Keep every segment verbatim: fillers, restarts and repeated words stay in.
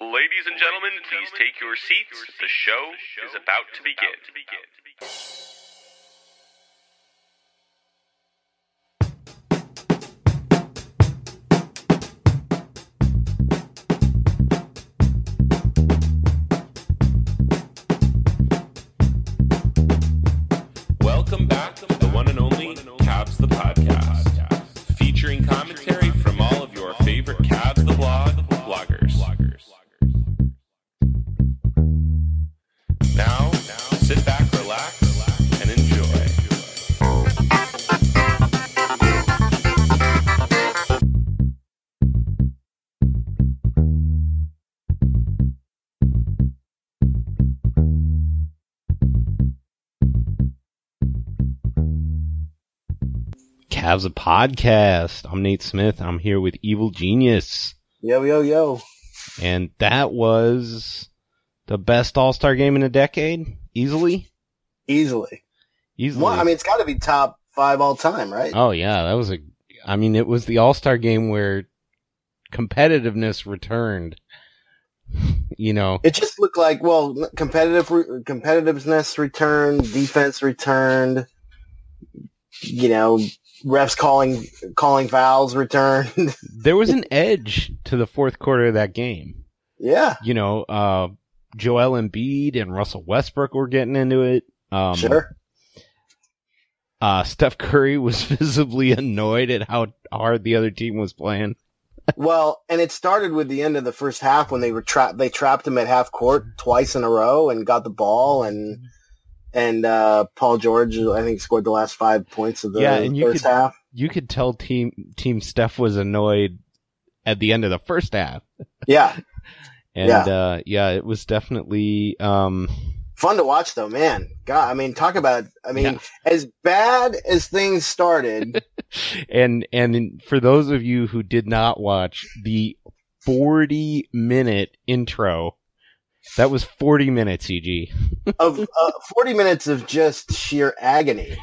Ladies and gentlemen, please take your seats. The show is about to begin. Welcome back to the one and only Cavs the Podcast, featuring commentary from all of your favorite Cavs the Blog bloggers. Now, sit back, relax, and enjoy. Cavs a Podcast. I'm Nate Smith. I'm here with Evil Genius. Yo, yo, yo. And that was the best All-Star game in a decade? Easily? Easily. Easily. Well, I mean, it's got to be top five all time, right? Oh, yeah. That was a, I mean, it was the All-Star game where competitiveness returned. You know, it just looked like, well, competitive, competitiveness returned, defense returned, you know, refs calling, calling fouls returned. There was an edge to the fourth quarter of that game. Yeah. You know, uh, Joel Embiid and Russell Westbrook were getting into it. Um, sure. Uh, Steph Curry was visibly annoyed at how hard the other team was playing. Well, and it started with the end of the first half when they were trapped. They trapped him at half court twice in a row and got the ball, and and uh, Paul George, I think, scored the last five points of the yeah, and you first could, half. You could tell team Team Steph was annoyed at the end of the first half. Yeah. And, yeah. uh, yeah, it was definitely, um, fun to watch though, man. God, I mean, talk about, I mean, yeah. as bad as things started. and, and for those of you who did not watch the forty minute intro, that was forty minutes, E G. of, uh, forty minutes of just sheer agony.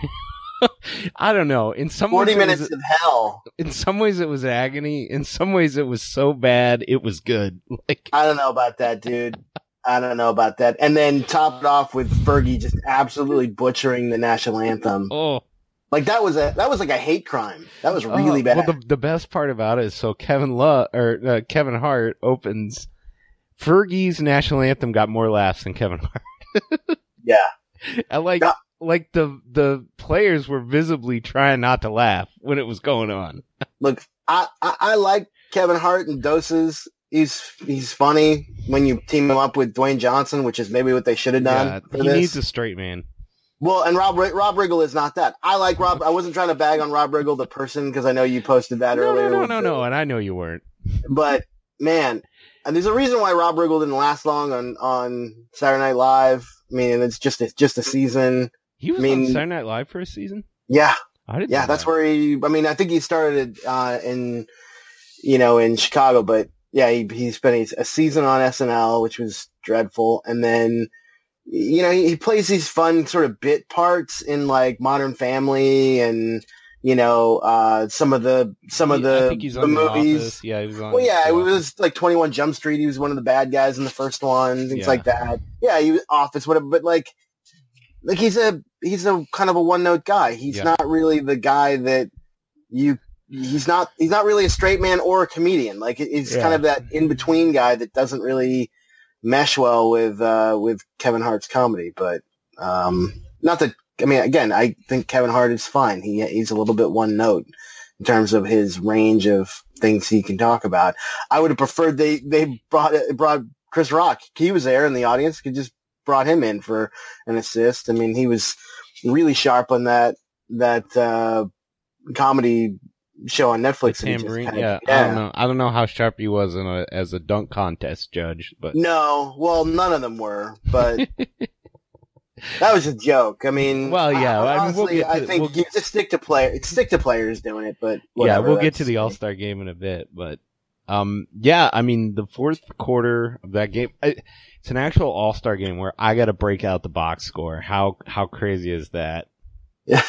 I don't know. In some forty ways, minutes was, of hell. In some ways, it was agony. In some ways, it was so bad it was good. Like I don't know about that, dude. I don't know about that. And then topped off with Fergie just absolutely butchering the national anthem. Oh, like that was a that was like a hate crime. That was really oh, bad. Well, the the best part about it is so Kevin Love or uh, Kevin Hart opens. Fergie's national anthem got more laughs than Kevin Hart. Yeah, I like. Yeah. Like the the players were visibly trying not to laugh when it was going on. Look, I, I, I like Kevin Hart in doses. He's he's funny when you team him up with Dwayne Johnson, which is maybe what they should have done. Yeah, for he this. needs a straight man. Well, and Rob Rob Riggle is not that. I like Rob. I wasn't trying to bag on Rob Riggle the person because I know you posted that no, earlier. No, no, no, no, and I know you weren't. But man, and there's a reason why Rob Riggle didn't last long on on Saturday Night Live. I mean, it's just it's just a season. He was I mean, on Saturday Night Live for a season? Yeah. I didn't yeah, that's that. where he, I mean, I think he started uh, in, you know, in Chicago, but yeah, he, he spent a season on S N L, which was dreadful. And then, you know, he, he plays these fun sort of bit parts in like Modern Family and, you know, uh, some of the, some he, of the, I think he's the on movies. The Office. Yeah, he was on. Well, yeah, it was like twenty-one Jump Street. He was one of the bad guys in the first one, things yeah. like that. Yeah, he was Office, whatever, but like, Like he's a he's a kind of a one note guy. He's yeah. not really the guy that you. He's not he's not really a straight man or a comedian. Like he's yeah. kind of that in between guy that doesn't really mesh well with uh, with Kevin Hart's comedy. But um, not that I mean, again, I think Kevin Hart is fine. He he's a little bit one note in terms of his range of things he can talk about. I would have preferred they they brought brought Chris Rock. He was there in the audience. Could just brought him in for an assist. I mean, he was really sharp on that that uh, comedy show on Netflix. The Tambourine, kind of, yeah. yeah. I don't know. I don't know how sharp he was in a, as a dunk contest judge, but no. Well, none of them were, but that was a joke. I mean, well, yeah. I, I, mean, we'll honestly, get to, I think we'll you just stick to play, stick to players doing it. But whatever, yeah, we'll get that's, to the All-Star game in a bit, but um, yeah. I mean, the fourth quarter of that game. I, It's an actual All-Star game where I got to break out the box score. How how crazy is that? Yeah.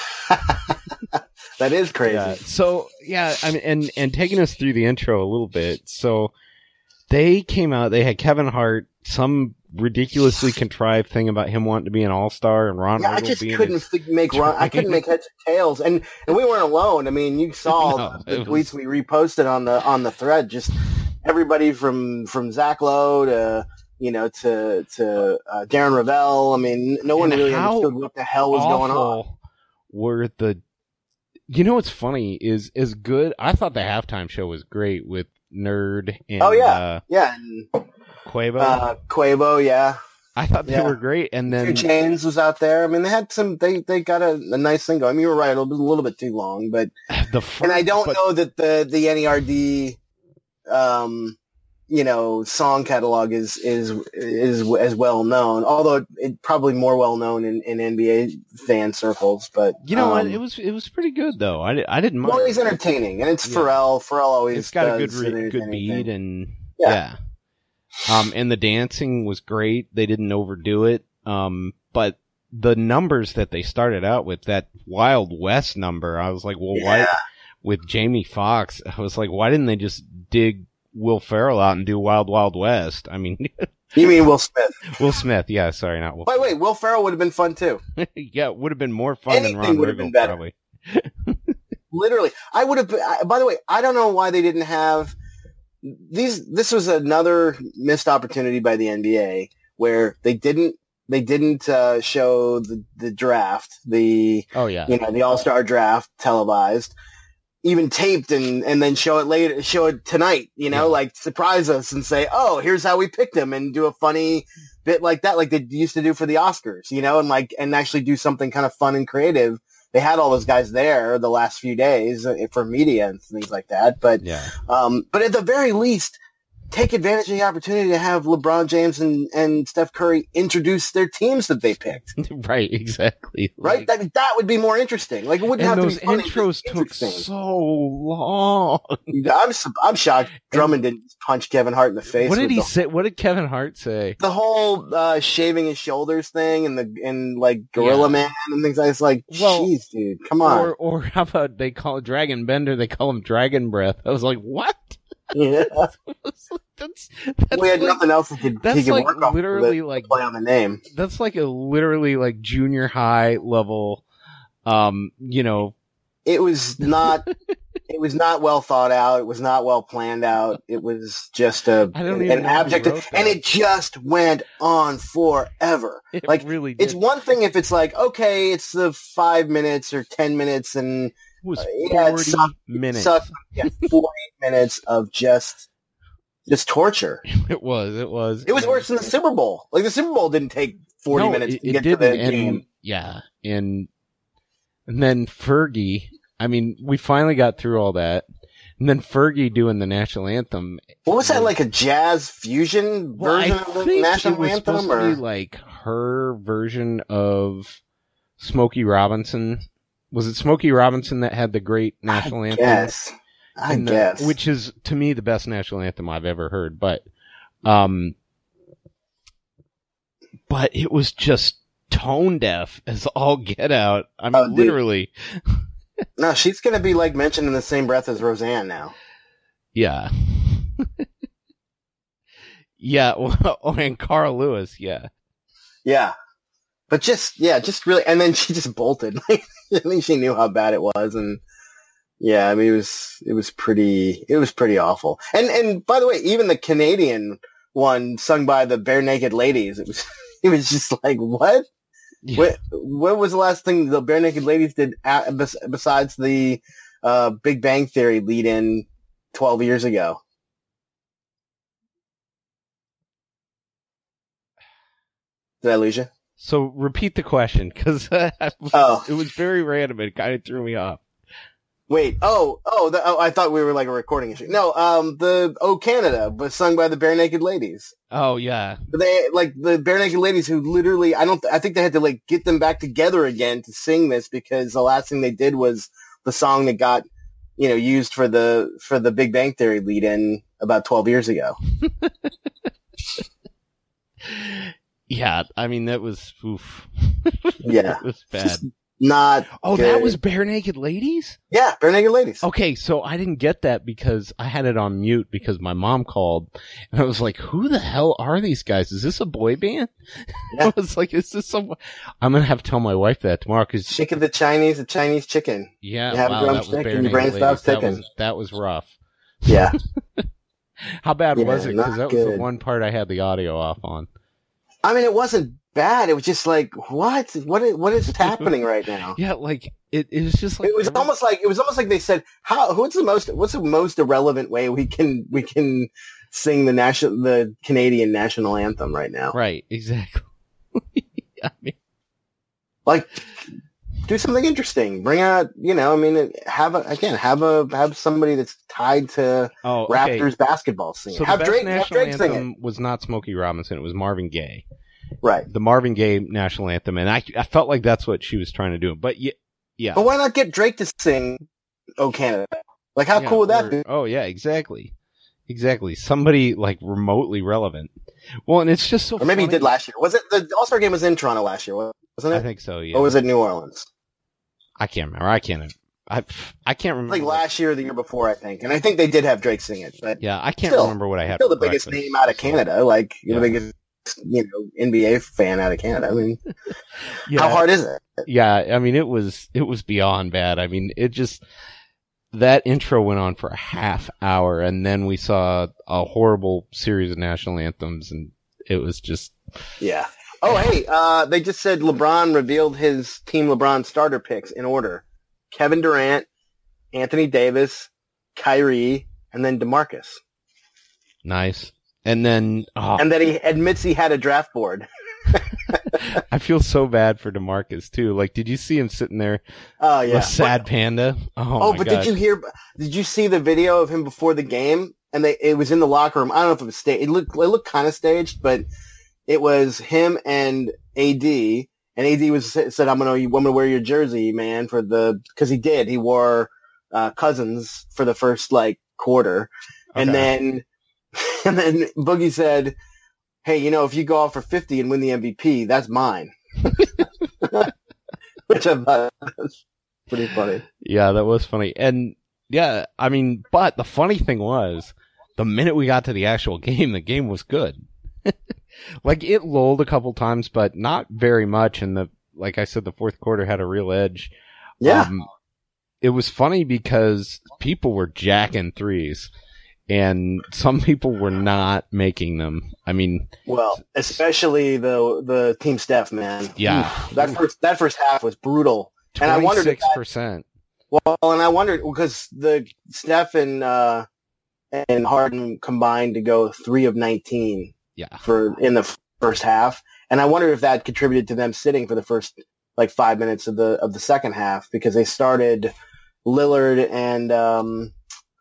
That is crazy. Yeah. So yeah, I mean, and and taking us through the intro a little bit. So they came out, they had Kevin Hart, some ridiculously contrived thing about him wanting to be an all-star and Ron Yeah, I Regal just being couldn't his- fig- make Ron, I couldn't make heads or tails, and and we weren't alone. I mean, you saw No, the it tweets was- we reposted on the on the thread. Just everybody from from Zach Lowe to you know to to uh, Darren Ravel. I mean, no one And really how understood what the hell was going on. awful were the, you know what's funny is, as good, I thought the halftime show was great with Nerd and Oh, yeah. uh, Yeah, and Quavo. uh, Quavo, yeah. I thought they yeah. were great, and Two then Chains was out there. I mean, they had some. They they got a, a nice thing going. I mean, you were right. It was a little bit too long, but the fir- and I don't but- know that the the N E R D, um, you know, song catalog is is is as well known. Although it, it probably more well known in, in N B A fan circles. But You know what? um, It was it was pretty good though. I, di- I didn't mind. well, he's entertaining, and it's Yeah. Pharrell. Pharrell always It's got a good does re- an good entertaining beat thing. and Yeah. yeah. Um, and the dancing was great. They didn't overdo it. Um, but the numbers that they started out with, that Wild West number, I was like, well, why? Yeah. With Jamie Foxx, I was like, why didn't they just dig Will Ferrell out and do Wild Wild West? I mean, You mean Will Smith? Will Smith, yeah, sorry, not Will. By the way, Will Ferrell would have been fun too. Yeah, it would have been more fun Anything than Ron would have Riggle, been better. probably. Literally, I would have. been- I- By the way, I don't know why they didn't have these. This was another missed opportunity by the N B A where they didn't. They didn't uh, show the the draft, the Oh yeah, you know the All Star draft televised, even taped, and and then show it later, show it tonight. You know, Yeah. like surprise us and say, oh, here's how we picked him, and do a funny bit like that, like they used to do for the Oscars. You know, and like and actually do something kind of fun and creative. They had all those guys there the last few days uh, for media and things like that. But, yeah. um, but at the very least, take advantage of the opportunity to have LeBron James and, and Steph Curry introduce their teams that they picked. Right, exactly. Right? Like, That, that would be more interesting. Like, it wouldn't and have those to be funny, intros just took interesting. so long. I'm, su- I'm shocked Drummond didn't punch Kevin Hart in the face. What did with he the, say? What did Kevin Hart say? The whole, uh, shaving his shoulders thing and the, and like Gorilla Yeah. Man and things like that. It's like, Well, jeez, dude, come on. Or, or how about they call it Dragon Bender? They call him Dragon Breath. I was like, what? Yeah. that's, that's We had like, nothing else he could, he that's could like work off literally of like play on the name. that's like a literally like junior high level. Um, you know, It was not. It was not well thought out. It was not well planned out. It was just a I don't an, even know who abject, wrote that. and it just went on forever. it Like, really did. It's one thing if it's like, okay, it's the five minutes or ten minutes, and It was uh, yeah, it forty sucked. minutes. sucked. Yeah, forty minutes of just just torture. It was. It was. It was worse than the Super Bowl. Like the Super Bowl didn't take forty No, minutes it, to it get to didn't. the and game. yeah, and and then Fergie. I mean, we finally got through all that, and then Fergie doing the national anthem. What was that, like a jazz fusion Well, version I of the think national it was anthem? supposed Or? to be like her version of Smokey Robinson. Was it Smokey Robinson that had the great national I anthem? guess. I And the- guess. which is to me the best national anthem I've ever heard. But, um, but it was just tone deaf as all get out. I mean, Oh, dude. literally, No, she's going to be like mentioned in the same breath as Roseanne now. yeah, yeah. Well, oh, and Carl Lewis, yeah. Yeah. But just, yeah, just really, and then she just bolted. Like, I think she knew how bad it was. And yeah, I mean, it was, it was pretty, it was pretty awful. And, and by the way, even the Canadian one sung by the Bare Naked Ladies, it was, it was just like, what? Yeah. What, what was the last thing the Bare Naked Ladies did at, bes- besides the uh, Big Bang Theory lead in twelve years ago? Did I lose you? So repeat the question, because Oh. it was very random. It kind of threw me off. Wait, oh, oh, the, oh, I thought we were like a recording issue. No, um, the Oh Canada was sung by the Bare Naked Ladies. Oh yeah, But they, like, the Bare Naked Ladies who literally, I don't, I think they had to, like, get them back together again to sing this because the last thing they did was the song that got, you know, used for the, for the Big Bang Theory lead in about twelve years ago. yeah. I mean, that was oof. Yeah. It was bad. Not. Oh, good. that was Bare Naked Ladies? Yeah, Bare Naked Ladies. Okay, so I didn't get that because I had it on mute because my mom called, and I was like, who the hell are these guys? Is this a boy band? Yeah. I was like, is this some... I'm going to have to tell my wife that tomorrow because... Chicken the Chinese, the Chinese chicken. Yeah, you have wow, a that was drumstick Bare and your Naked brain stops Ladies. That ticking. was, that was rough. Yeah. How bad Yeah, was it? Because not that was the good. one part I had the audio off on. I mean, it wasn't bad. It was just like, what? What is, what is happening right now? Yeah, like, it, it was just like... It was almost like, it was almost like they said, how, what's the most, what's the most irrelevant way we can, we can sing the national, the Canadian national anthem right now? Right, exactly. I mean, Like, do something interesting. Bring out, you know, I mean, have a, again, have a, have somebody that's tied to oh, okay. Raptors basketball scene. So have the best Drake, have national Drake sing it. anthem was not Smokey Robinson, it was Marvin Gaye. Right. The Marvin Gaye national anthem, and I, I felt like that's what she was trying to do. But yeah, yeah. But why not get Drake to sing "Oh Canada"? Like, how Yeah, cool would that or- be? Oh yeah, exactly, exactly. Somebody like remotely relevant. Well, and it's just so. Or maybe he funny. did last year. Was it the All Star game was in Toronto last year? Wasn't it? I think so. Yeah. Or was it New Orleans? I can't remember. I can't. I I can't remember. Like last year or the year before, I think. And I think they did have Drake sing it. But Yeah, I can't Still- remember what I had. still the for biggest breakfast, name out of so- Canada. Like, you're Yeah. the biggest, you know, N B A fan out of Canada. I mean, Yeah, how hard is it? Yeah, I mean it was it was beyond bad. I mean it just that intro went on for a half hour, and then we saw a horrible series of national anthems, and it was just Yeah. Oh, hey, uh, they just said LeBron revealed his Team LeBron starter picks in order. Kevin Durant, Anthony Davis, Kyrie, and then DeMarcus. nice. And then oh, And then he admits he had a draft board. I feel so bad for DeMarcus too. Like, did you see him sitting there Oh, yeah. with sad panda? Oh, Oh, my but God. did you hear? Did you see the video of him before the game? And they it was in the locker room. I don't know if it was staged. It looked it looked kind of staged, but it was him and A D. And A D was said, "I'm gonna I'm gonna wear your jersey, man, for the because he did. He wore uh, Cousins for the first like quarter, and Okay. then and then Boogie said, "Hey, you know, if you go off for fifty and win the M V P, that's mine." Which I thought was pretty funny. Yeah, that was funny. And yeah, I mean, but the funny thing was, the minute we got to the actual game, the game was good. Like, it lulled a couple times, but not very much. And the, like I said, the fourth quarter had a real edge. Yeah. Um, it was funny because people were jacking threes, and some people were not making them. I mean, Well, especially the the Team Steph, man. Yeah. Oof, that first that first half was brutal. And I wondered if twenty-six that, percent. well, and I wondered because the Steph and uh, and Harden combined to go three of nineteen Yeah. for in the first half, and I wondered if that contributed to them sitting for the first like five minutes of the of the second half because they started Lillard and um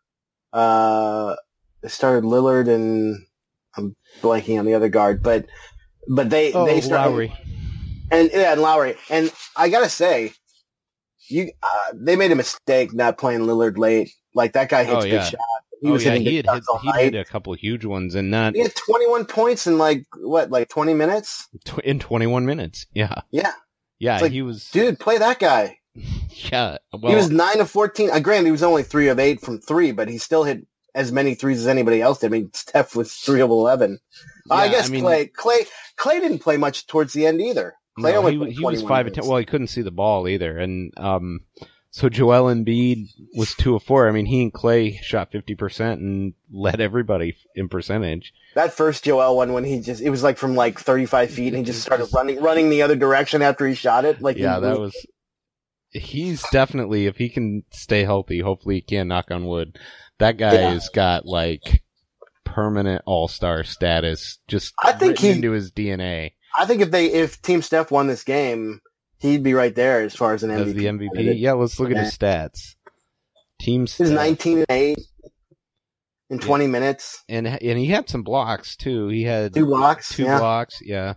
uh they started Lillard and I'm blanking on the other guard, but but they Oh, they started Lowry. and yeah, and Lowry. And I gotta say, you uh, they made a mistake not playing Lillard late. Like that guy hits Oh, good yeah. shots. He Oh, was yeah, hitting he good had hit, shots all he night. hit a couple of huge ones, and not He had twenty-one points in like what, like twenty minutes? tw- in twenty-one minutes. Yeah. Yeah, Yeah, It's like, he was. dude, play that guy. Yeah. Well, he was nine of fourteen. Uh, granted, he was only three of eight from three, but he still hit as many threes as anybody else did. I mean, Steph was three of eleven. Uh, I Yeah, guess I mean- Clay, Clay, Clay didn't play much towards the end either. Clay no, only he, played he was twenty-one five of ten. minutes. Well, he couldn't see the ball either, and um, so Joel Embiid was two of four. I mean, he and Clay shot fifty percent and led everybody in percentage. That first Joel one, when he just, it was like from like thirty-five feet, and he just started running, running the other direction after he shot it. Like, Yeah, he, that was. He's definitely, if he can stay healthy, hopefully he can, knock on wood. That guy Yeah. has got like permanent all-star status, just I think written he- into his D N A I think if they, if Team Steph won this game, he'd be right there as far as an M V P. as the M V P. candidate. Yeah, let's look at his stats. Team He was stats. nineteen and eight in twenty minutes, and and he had some blocks too. He had two blocks. two yeah. blocks. Yeah,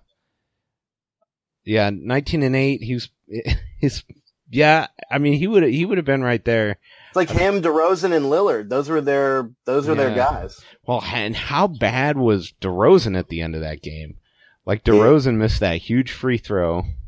yeah, nineteen and eight. He was his. Yeah, I mean, he would he would have been right there. It's like him, DeRozan, and Lillard. Those were their, those were their Yeah. guys. Well, and how bad was DeRozan at the end of that game? Like DeRozan missed that huge free throw.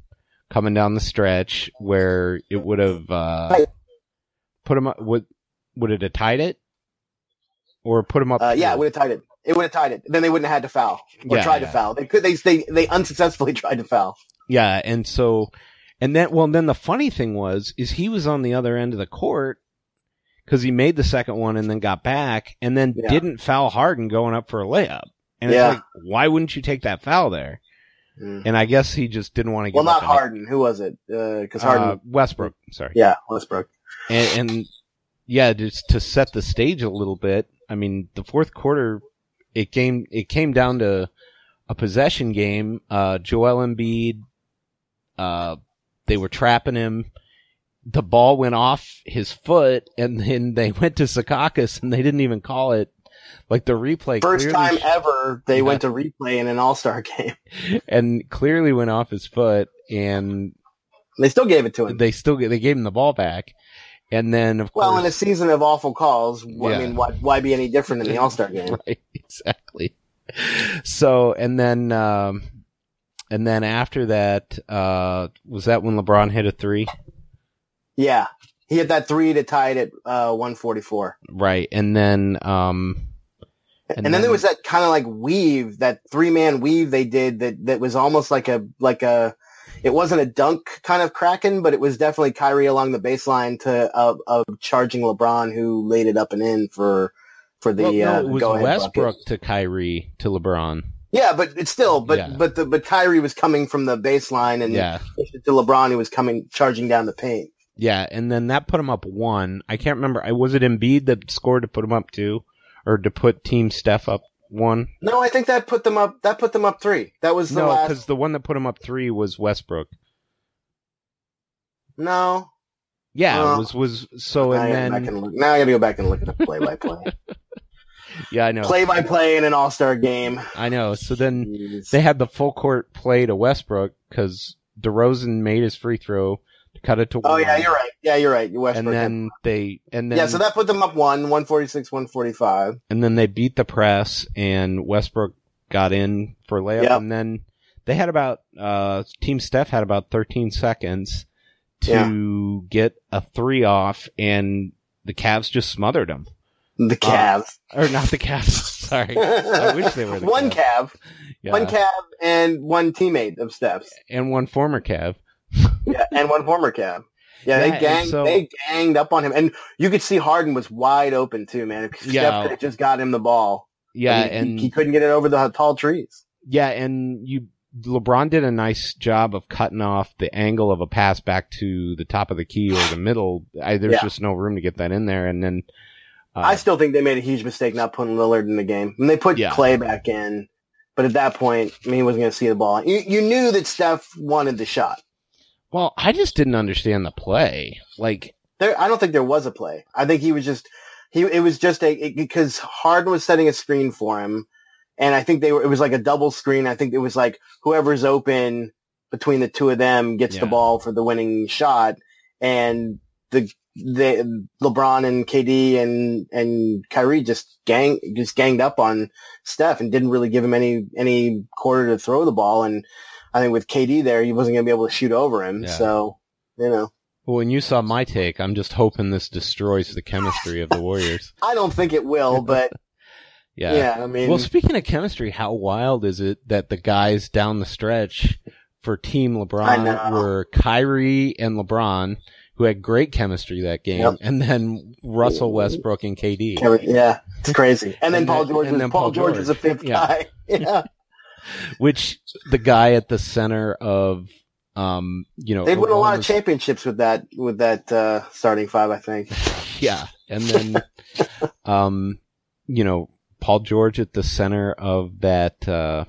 coming down the stretch where it would have uh, Right. put him up. Would would it have tied it, or put him up? Uh, yeah, two? it would have tied it. It would have tied it. Then they wouldn't have had to foul or Yeah, try yeah. to foul. They could. They they they unsuccessfully tried to foul. Yeah, and so, and then, well, then the funny thing was, is he was on the other end of the court because he made the second one and then got back and then Yeah. didn't foul Harden going up for a layup. And Yeah. it's like, why wouldn't you take that foul there? Mm. And I guess he just didn't want to give Well, not up any- Harden. Who was it? Because Harden. Uh, Westbrook, sorry. yeah, Westbrook. And, and yeah, just to set the stage a little bit, I mean, the fourth quarter, it came, it came down to a possession game. Uh, Joel Embiid, uh, they were trapping him. The ball went off his foot, and then they went to Secaucus, and they didn't even call it. Like the replay, First clearly time sh- ever they Yeah. went to replay in an All-Star game. and clearly went off his foot, and They still gave it to him. they still get, they gave him the ball back, and then of Well, course, in a season of awful calls, wh- I Yeah. mean, why, why be any different in the All-Star game? right, exactly. So, and then, um, and then after that, uh, was that when LeBron hit a three? Yeah. He hit that three to tie it at uh, one forty-four. Right, and then, um, And, then, there was that kind of like weave, that three-man weave they did that, that was almost like a, like a, it wasn't a dunk kind of cracking, but it was definitely Kyrie along the baseline to, of, of charging LeBron, who laid it up and in for, for the, well, no, uh, it was go-ahead Westbrook bucket. to Kyrie to LeBron. Yeah, but it's still, but, Yeah. but the, but Kyrie was coming from the baseline and Yeah, pushed it to LeBron, who was coming, charging down the paint. yeah, and then that put him up one. I can't remember. I was it Embiid that scored to put him up two, or to put Team Steph up one? No, I think that put them up, that put them up three. That was the No, last, because the one that put him up three was Westbrook. no. Yeah, Uh, it was was so, Now I and gotta go back then and look. Now I gotta go back and look at the play-by-play. yeah, I know, Play-by-play in an All-Star game. I know. So then Jeez. they had the full court play to Westbrook because DeRozan made his free throw to cut it to Oh one. yeah, you're right. Yeah, you're right. Westbrook. and then they and then yeah, so that put them up one, one forty-six, one forty-five. and then they beat the press, and Westbrook got in for a layup, Yep. and then they had about uh Team Steph had about thirteen seconds to get a three off, and the Cavs just smothered them. The Cavs. Or not the Cavs. Sorry, I wish they were the one Cavs. Cav, Yeah. one Cav, and one teammate of Steph's. and one former Cav. Yeah, and one former Cav. Yeah, Yeah, they and ganged. so- they ganged up on him, and you could see Harden was wide open too, man. If Steph Yeah. could have just got him the ball. Yeah, but he, and he, he couldn't get it over the tall trees. yeah, and you LeBron did a nice job of cutting off the angle of a pass back to the top of the key or the middle. I, there's Yeah. just no room to get that in there, and then uh, I still think they made a huge mistake not putting Lillard in the game. And they put Yeah. Clay back in, but at that point, I mean, he wasn't going to see the ball. You, you knew that Steph wanted the shot. well, I just didn't understand the play. Like, There, I don't think there was a play. I think he was just he. It was just a it, because Harden was setting a screen for him, and I think they were. It was like a double screen. I think it was like whoever's open between the two of them gets Yeah. the ball for the winning shot, and the the LeBron and K D and and Kyrie just gang just ganged up on Steph and didn't really give him any any quarter to throw the ball. And I think with K D there, he wasn't going to be able to shoot over him. Yeah. So you know. well, when you saw my take, I'm just hoping this destroys the chemistry of the Warriors. I don't think it will, but Yeah. yeah, I mean, Well, speaking of chemistry, how wild is it that the guys down the stretch for Team I LeBron know. were Kyrie and LeBron, who had great chemistry that game, Yep. and then Russell Westbrook and K D. yeah, it's crazy. And then And Paul then- George and was then Paul Paul George George. was a fifth Yeah. guy. Yeah, Which the guy at the center of, um, you know, they'd win a lot of Oklahoma's- championships with that with that uh, starting five, I think. Yeah, and then, um, you know, Paul George at the center of that, uh,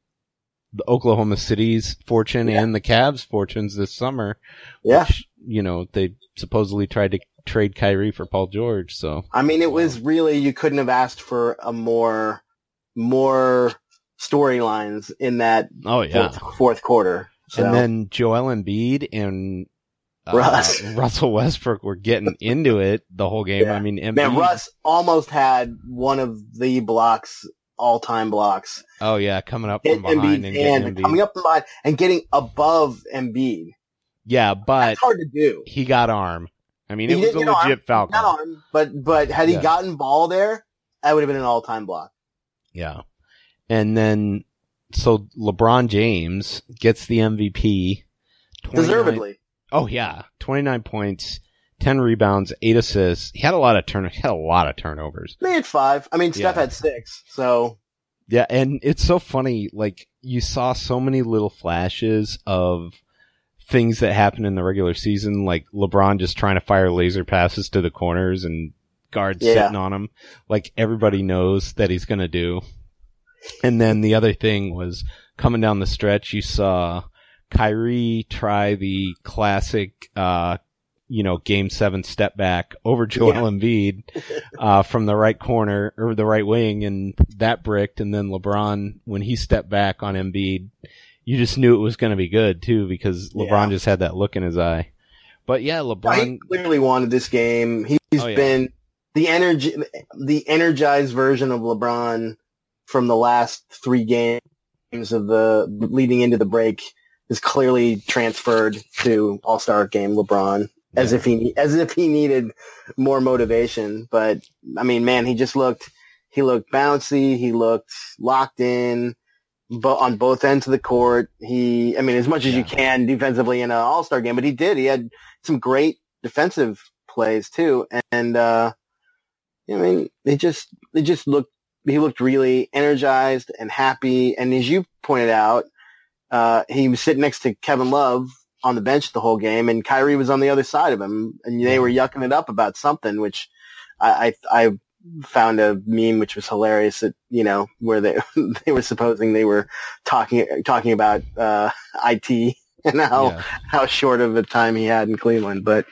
the Oklahoma City's fortune Yeah. and the Cavs' fortunes this summer. Yeah, Which, you know, they supposedly tried to trade Kyrie for Paul George. So I mean, it was really you couldn't have asked for a more more storylines in that oh yeah, fourth, fourth quarter. So, and then Joel Embiid and uh, Russ. Russell Westbrook were getting into it the whole game. Yeah. I mean, Embiid, man, Russ almost had one of the blocks, all time blocks. oh yeah, coming up Hit from behind Embiid's and hand, getting Embiid. coming up from behind and getting above Embiid. Yeah, but That's hard to do. he got arm. I mean, He it was a didn't get legit arm, foul Not call. arm, but but had he Yeah. gotten ball there, that would have been an all-time block. Yeah. And then, so LeBron James gets the M V P. twenty-nine Deservedly. Oh yeah, twenty-nine points, ten rebounds, eight assists. He had a lot of turn. He had a lot of turnovers. They had five. I mean, Steph Yeah. had six. So Yeah, and it's so funny. Like you saw so many little flashes of things that happened in the regular season, like LeBron just trying to fire laser passes to the corners and guards Yeah. sitting on him, like everybody knows that he's gonna do. And then the other thing was coming down the stretch, you saw Kyrie try the classic, uh, you know, game seven step back over Joel Yeah. Embiid, uh, from the right corner or the right wing, and that bricked. And then LeBron, when he stepped back on Embiid, you just knew it was going to be good too, because LeBron Yeah. just had that look in his eye. But yeah, he LeBron, clearly wanted this game. He's Oh, yeah. been the energy, the energized version of LeBron from the last three games of the leading into the break is clearly transferred to All-Star game LeBron as Yeah. if he as if he needed more motivation. But I mean, man, he just looked he looked bouncy. He looked locked in, but on both ends of the court. He, I mean, as much as you Yeah. can defensively in an All-Star game, but he did. He had some great defensive plays too, and uh, I mean, they just they just looked. He looked really energized and happy. And as you pointed out, uh, he was sitting next to Kevin Love on the bench the whole game, and Kyrie was on the other side of him, and they were yucking it up about something, which I I, I found a meme which was hilarious. That you know where they they were supposing they were talking talking about uh, I T and how yeah. how short of a time he had in Cleveland, but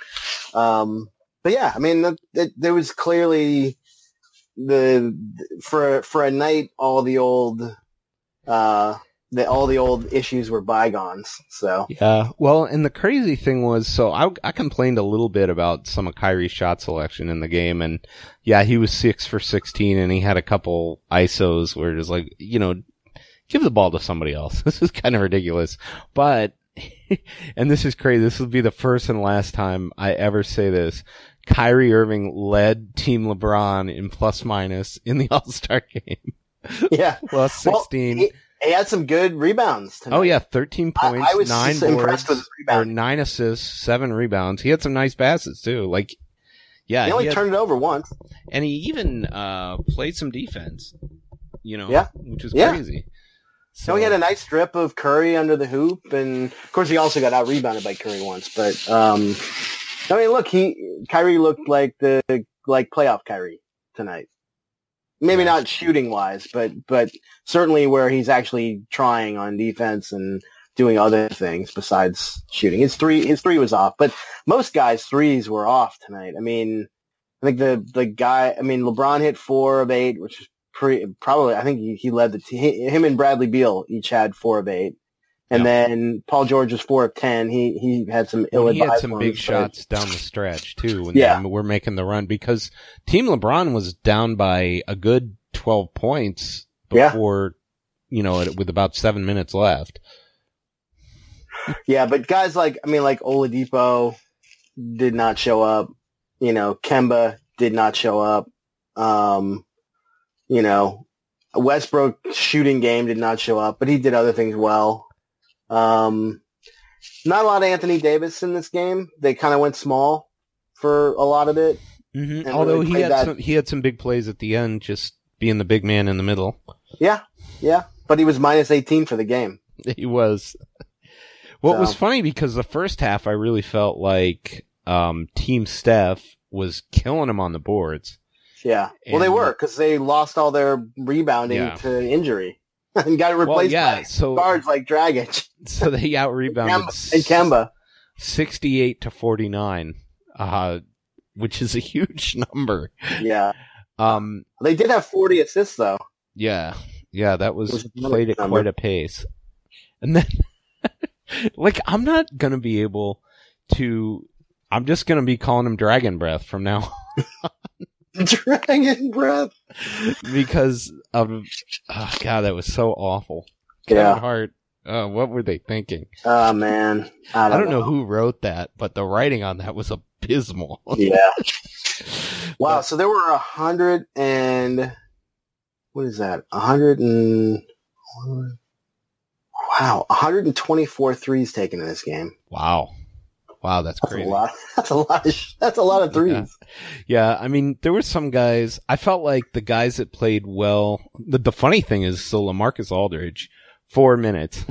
um, but yeah, I mean, that, that, there was clearly the for for a night all the old uh the all the old issues were bygones. So Yeah, well, and the crazy thing was, so I, I complained a little bit about some of Kyrie's shot selection in the game, and yeah, he was six for sixteen, and he had a couple I S Os where it was like, you know, give the ball to somebody else. This is kind of ridiculous, but, and this is crazy, this will be the first and last time I ever say this, Kyrie Irving led Team LeBron in plus minus in the All-Star game. yeah, Plus sixteen. Well, he, he had some good rebounds tonight. Oh yeah, thirteen points, I, I was nine just impressed boards, with his or rebound. nine assists, seven rebounds. He had some nice passes too. Like, yeah, He only he had- turned it over once. and he even uh, played some defense. You know, Yeah. which was Yeah. crazy. So he had a nice strip of Curry under the hoop, and of course he also got out rebounded by Curry once. But um, I mean, look, he Kyrie looked like the like playoff Kyrie tonight. Maybe Yeah. not shooting wise, but but certainly where he's actually trying on defense and doing other things besides shooting. His three his three was off, but most guys' threes were off tonight. I mean, I think the the guy. I mean, LeBron hit four of eight, which is pretty probably. I think he, he led the team. Him and Bradley Beal each had four of eight, and Yeah. then Paul George was four of ten. He he had some Well, ill he had some big shots down the stretch too when Yeah. they were making the run, because Team LeBron was down by a good twelve points Yeah. before, you know, with about seven minutes left. Yeah, but guys like I mean, like Oladipo did not show up. You know, Kemba did not show up. Um, you know, Westbrook shooting game did not show up, but he did other things well. Um, not a lot of Anthony Davis in this game. They kind of went small for a lot of it. Mm-hmm. And Although really he played had that- some, he had some big plays at the end, just being the big man in the middle. Yeah, yeah, but he was minus eighteen for the game. He was. Well, it was So- funny because the first half I really felt like um, Team Steph was killing him on the boards. Yeah, well, they And- were because they lost all their rebounding Yeah. to injury and got Well, replaced yeah, by so guards like Dragic so they out rebounded Kemba- and Kemba. sixty-eight to forty-nine, uh, which is a huge number. Yeah, Um, they did have forty assists though. yeah, yeah, that was Was another played at number. quite a pace. And then, like, I'm not gonna be able to. I'm just gonna be calling him Dragon Breath from now Dragon breath. on because of. Oh God, that was so awful. Yeah. Kevin Hart. Uh, what were they thinking? Oh man, I don't, I don't know. know who wrote that, but the writing on that was abysmal. Yeah. Wow. But- so there were a hundred and what is that? A hundred and wow, one hundred twenty-four threes taken in this game. Wow. Wow, that's That's crazy. a lot. That's a lot. Of, that's a lot of threes. Yeah. Yeah, I mean, there were some guys. I felt like the guys that played well. The, the funny thing is, so LaMarcus Aldridge, four minutes.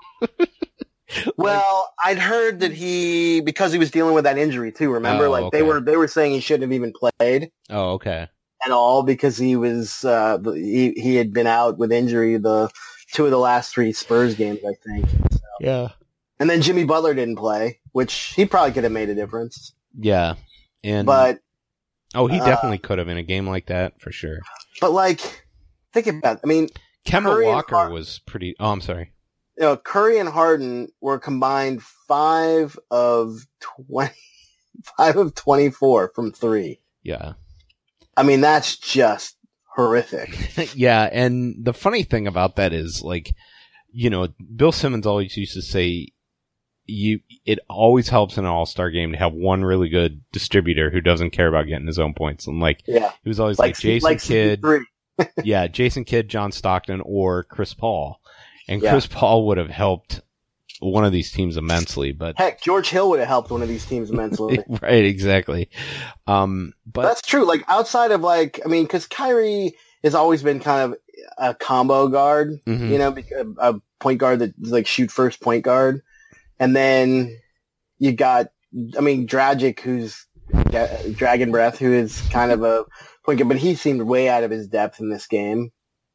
Well, I'd heard that he because he was dealing with that injury too. Remember, Oh, like they okay. were they were saying he shouldn't have even played Oh, okay. at all because he was uh, he he had been out with injury the two of the last three Spurs games, I think. Yeah. And then Jimmy Butler didn't play, which he probably could have made a difference. Yeah. And But oh, he uh, definitely could have in a game like that for sure. but like think about it. I mean, Kemba Curry and Walker Har- was pretty. Oh, I'm sorry. you know, Curry and Harden were combined five of twenty, five of twenty-four from three. Yeah. I mean, that's just horrific. Yeah, and the funny thing about that is, like, you know, Bill Simmons always used to say, you it always helps in an all-star game to have one really good distributor who doesn't care about getting his own points. And, like, Yeah, he was always like, Jason like Kidd, three. yeah, Jason Kidd, John Stockton, or Chris Paul. And Yeah. Chris Paul would have helped one of these teams immensely, but Heck, George Hill would have helped one of these teams immensely. right, exactly. Um, but That's true. Like outside of like, I mean, because Kyrie has always been kind of a combo guard, mhm. you know, bec- a, a point guard that like shoot first point guard, and then you got, I mean, Dragic, who's Dra- Dragon Breath, who is kind of a point guard, but he seemed way out of his depth in this game,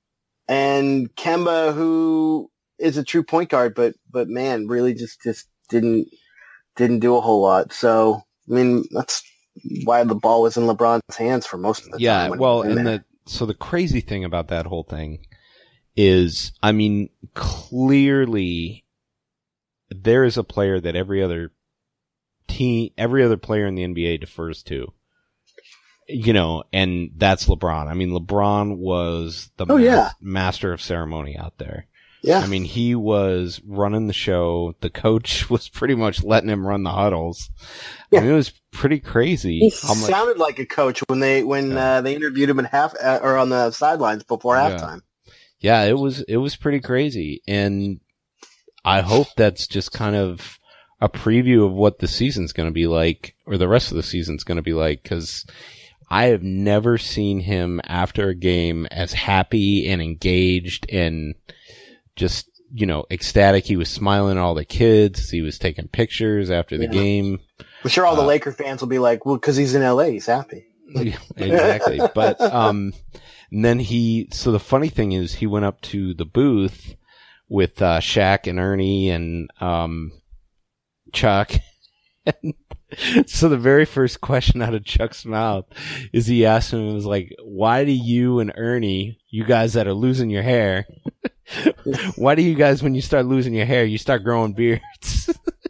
and Kemba, who is a true point guard, but but man, really just just didn't didn't do a whole lot. So I mean, that's why the ball was in LeBron's hands for most of the yeah, time. when he well, was in and there. the so the crazy thing about that whole thing is, I mean, clearly there is a player that every other team, every other player in the N B A defers to. You know, and that's LeBron. I mean, LeBron was the Oh, mas- yeah. master of ceremony out there. yeah, I mean, he was running the show. The coach was pretty much letting him run the huddles. Yeah. I mean, it was pretty crazy. he how much- sounded like a coach when they when Yeah. uh, they interviewed him in half uh, or on the sidelines before Yeah. halftime. Yeah, it was it was pretty crazy, and I hope that's just kind of a preview of what the season's going to be like, or the rest of the season's going to be like, because I have never seen him after a game as happy and engaged and just, you know, ecstatic. He was smiling at all the kids. He was taking pictures after the Yeah. game. I'm sure all the Uh, Laker fans will be like, well, because he's in L A, he's happy. Exactly. But, um, and then he, so the funny thing is he went up to the booth with, uh, Shaq and Ernie and, um, Chuck. And so the very first question out of Chuck's mouth is he asked him, it was like, why do you and Ernie, you guys that are losing your hair, why do you guys, when you start losing your hair, you start growing beards?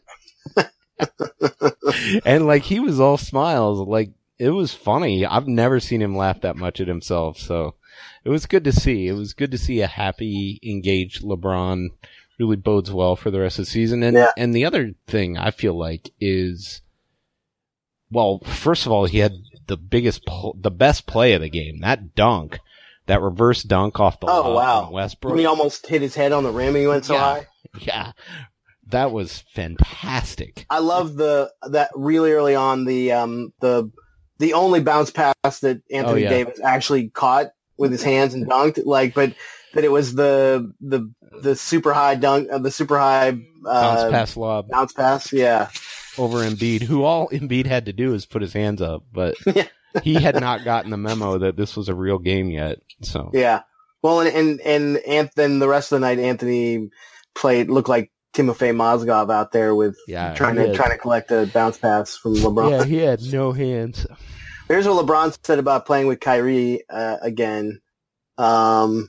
And like, he was all smiles. Like, it was funny. I've never seen him laugh that much at himself. So it was good to see. It was good to see a happy, engaged LeBron. Really bodes well for the rest of the season. And, Yeah. and the other thing I feel like is, well, first of all, he had the biggest, pl- the best play of the game. That dunk, that reverse dunk off the Oh, lob wow. from Westbrook. When he almost hit his head on the rim and he went so Yeah. high. Yeah. That was fantastic. I love the that really early on the um the the only bounce pass that Anthony Oh, yeah. Davis actually caught with his hands and dunked, like, but that it was the the the super high dunk, uh, the super high uh, Bounce pass lob bounce pass, yeah. over Embiid, who all Embiid had to do is put his hands up, but Yeah. he had not gotten the memo that this was a real game yet. So Yeah. Well, and and and Anth- then the rest of the night, Anthony played looked like Timofey Mozgov out there with yeah, trying he to had- trying to collect a bounce pass from LeBron. yeah, he had no hands. Here's what LeBron said about playing with Kyrie uh, again. Um,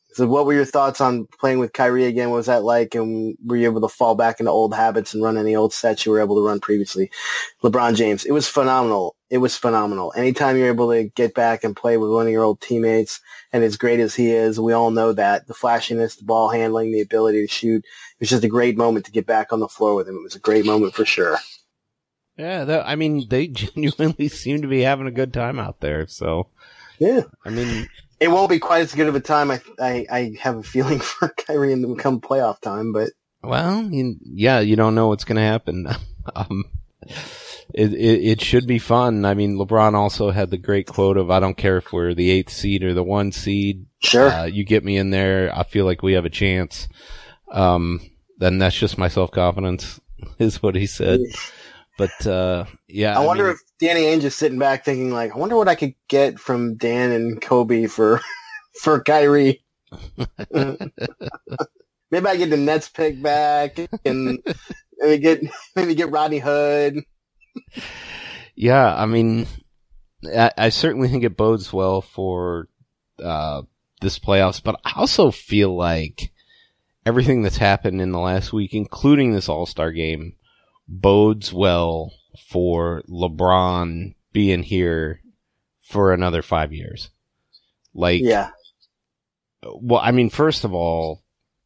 So what were your thoughts on playing with Kyrie again? What was that like? And were you able to fall back into old habits and run any old sets you were able to run previously? LeBron James, it was phenomenal. It was phenomenal. Anytime you're able to get back and play with one of your old teammates, and as great as he is, we all know that, the flashiness, the ball handling, the ability to shoot, it was just a great moment to get back on the floor with him. It was a great moment for sure. Yeah, that, I mean, they genuinely seem to be having a good time out there. So, yeah. I mean, it won't be quite as good of a time. I I, I have a feeling for Kyrie in the come playoff time, but well, you, yeah, you don't know what's going to happen. um, it, it it should be fun. I mean, LeBron also had the great quote of, "I don't care if we're the eighth seed or the one seed. Sure, uh, you get me in there, I feel like we have a chance." Um, then that's just my self confidence, is what he said. But, uh, yeah. I, I wonder mean, if Danny Ainge is sitting back thinking, like, I wonder what I could get from Dan and Kobe for, for Kyrie. Maybe I get the Nets pick back and maybe get, maybe get Rodney Hood. Yeah. I mean, I, I certainly think it bodes well for, uh, this playoffs, but I also feel like everything that's happened in the last week, including this All-Star game, bodes well for LeBron being here for another five years. Like, yeah. Well, I mean, first of all,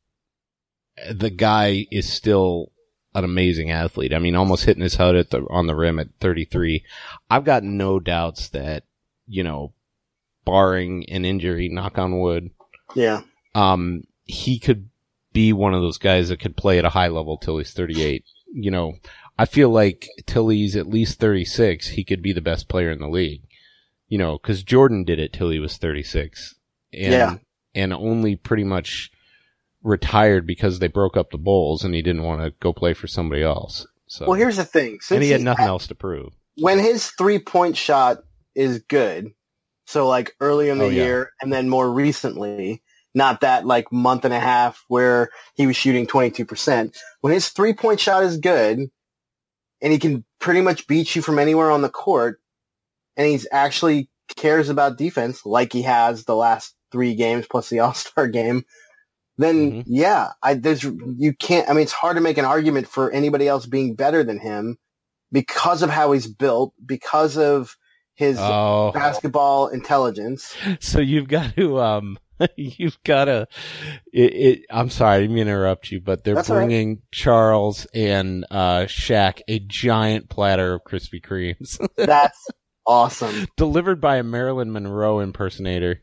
the guy is still an amazing athlete. I mean, almost hitting his head at the, on the rim at thirty-three. I've got no doubts that, you know, barring an injury, knock on wood, yeah, um, he could be one of those guys that could play at a high level till he's thirty-eight. You know, I feel like till he's at least thirty-six, he could be the best player in the league. You know, because Jordan did it till he was thirty-six. And, yeah. And only pretty much retired because they broke up the Bulls and he didn't want to go play for somebody else. So, well, here's the thing. Since and he had he, nothing else to prove. When his three-point shot is good, so like early in the Oh, yeah. year and then more recently, not that like month and a half where he was shooting twenty-two percent. When his three-point shot is good and he can pretty much beat you from anywhere on the court and he's actually cares about defense like he has the last three games plus the All-Star game, then Mhm. yeah, I, there's, you can't, I mean, it's hard to make an argument for anybody else being better than him because of how he's built, because of his Oh, basketball intelligence. so you've got to, um, you've got to, it, it, I'm sorry, I didn't mean to interrupt you, but they're That's all right. bringing Charles and, uh, Shaq a giant platter of Krispy Kremes That's awesome. delivered by a Marilyn Monroe impersonator.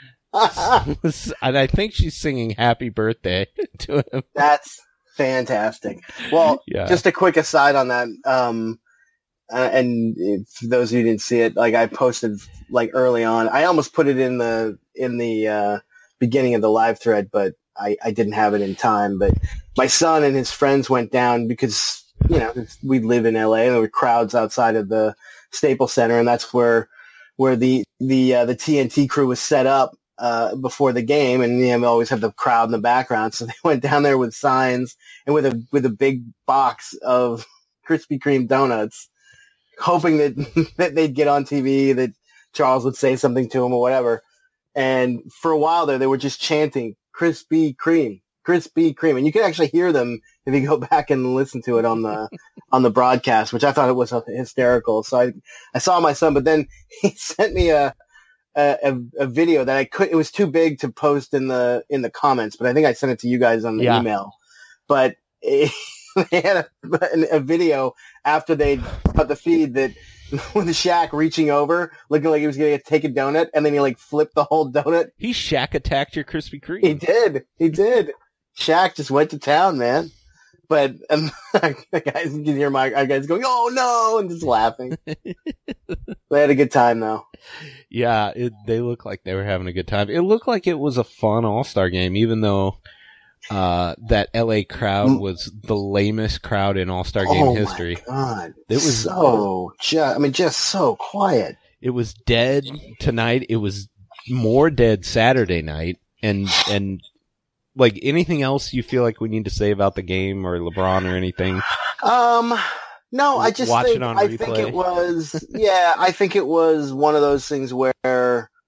And I think she's singing happy birthday to him. That's fantastic. Well, Yeah. just a quick aside on that. Um, uh, and if, for those who didn't see it, like I posted like early on, I almost put it in the, in the, uh, beginning of the live thread, but I, I didn't have it in time. But my son and his friends went down because, you know, we live in L A and there were crowds outside of the Staples Center. And that's where, where the, the, uh, the T N T crew was set up. Uh, before the game, and you know, we always have the crowd in the background. So they went down there with signs and with a with a big box of Krispy Kreme donuts, hoping that that they'd get on T V, that Charles would say something to him or whatever. And for a while there, they were just chanting Krispy Kreme, Krispy Kreme, and you can actually hear them if you go back and listen to it on the on the broadcast, which I thought it was hysterical. So I I saw my son, but then he sent me a. A, a video that I could, it was too big to post in the, in the comments, but I think I sent it to you guys on the Yeah. email, but it, they had a, a video after they cut the feed that with Shaq reaching over, looking like he was going to take a donut, and then he like flipped the whole donut. He Shaq attacked your Krispy Kreme. He did. He did. Shaq just went to town, man. But um, the guys, you can hear my our guys going, "Oh no!" and just laughing. They had a good time though. Yeah, it, they look like they were having a good time. It looked like it was a fun All-Star game, even though uh, that L A crowd was the lamest crowd in All-Star game oh history. My God, It was so just, I mean, just so quiet. It was dead tonight. It was more dead Saturday night, and and like anything else you feel like we need to say about the game or LeBron or anything? Um, no, I just Watch think, it on I replay. think it was, yeah, I think it was one of those things where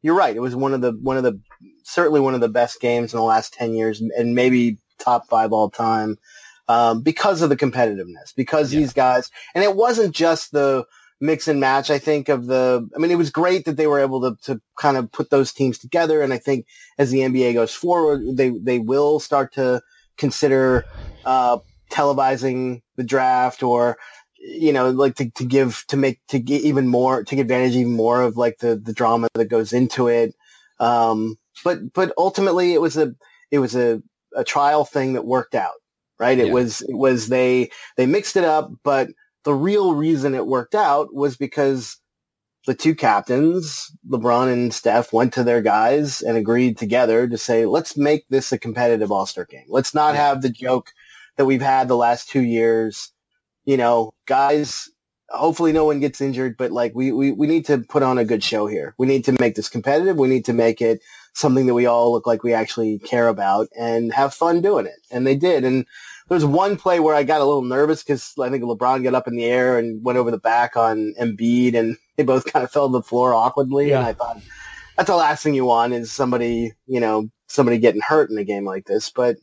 you're right. It was one of the one of the certainly one of the best games in the last ten years, and maybe top five all time, um, because of the competitiveness. Because yeah. these guys, and it wasn't just the mix and match. I think of the. I mean, it was great that they were able to to kind of put those teams together. And I think as the N B A goes forward, they they will start to consider uh, televising the draft, or you know, like to, to give, to make, to get even more, take advantage even more of like the, the drama that goes into it. Um, but, but ultimately it was a, it was a, a trial thing that worked out, right? It yeah. was, it was, they, they mixed it up, but the real reason it worked out was because the two captains, LeBron and Steph, went to their guys and agreed together to say, let's make this a competitive All-Star game. Let's not yeah. have the joke that we've had the last two years. You know, guys, hopefully no one gets injured, but like we, we, we need to put on a good show here. We need to make this competitive. We need to make it something that we all look like we actually care about and have fun doing it. And they did. And there was one play where I got a little nervous because I think LeBron got up in the air and went over the back on Embiid, and they both kind of fell to the floor awkwardly. Yeah. And I thought that's the last thing you want is somebody, you know, somebody getting hurt in a game like this. But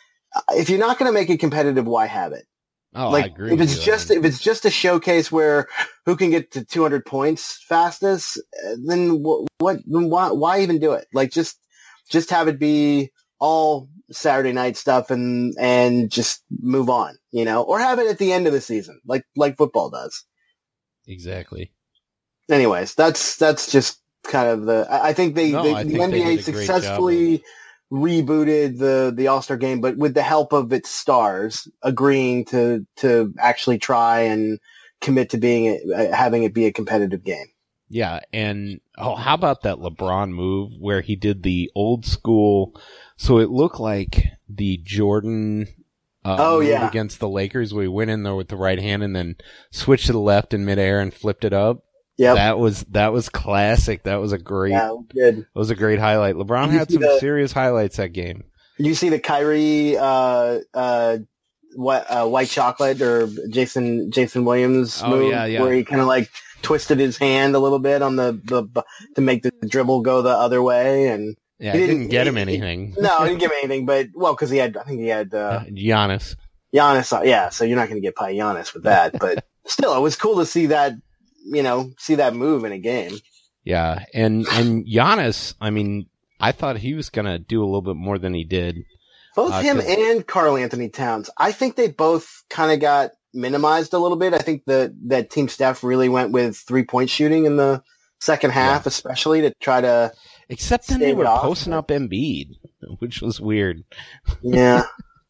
if you're not going to make it competitive, why have it? Oh, like, I agree. If it's just if it's just a showcase where who can get to two hundred points fastest, then what? what then why, why even do it? Like, just just have it be all Saturday night stuff and and just move on, you know, or have it at the end of the season, like like football does. Exactly. Anyways, that's that's just kind of the. I, I think they, no, they I the think N B A they successfully rebooted the the All-Star game, but with the help of its stars agreeing to to actually try and commit to being a, having it be a competitive game. Yeah, and oh, how about that LeBron move where he did the old school? So it looked like the Jordan uh, oh move yeah against the Lakers, where he went in there with the right hand and then switched to the left in midair and flipped it up. Yeah, that was that was classic. That was a great. Yeah, good. That was a great highlight. LeBron had some the, serious highlights that game. Did you see the Kyrie uh, uh, what, uh, white chocolate or Jason Jason Williams oh, move yeah, yeah. where he kind of like twisted his hand a little bit on the, the to make the dribble go the other way, and yeah, he didn't, didn't get him he, anything. He, no, he didn't give him anything, but well, because he had I think he had uh, uh, Giannis. Giannis, uh, yeah. So you're not going to get by Giannis with that, but still, it was cool to see that. You know, see that move in a game. Yeah, and and Giannis, I mean, I thought he was going to do a little bit more than he did. Both uh, him and Karl Anthony Towns, I think they both kind of got minimized a little bit. I think that that Team Steph really went with three-point shooting in the second half, yeah. especially to try to Except then they were posting up Embiid, which was weird. Yeah.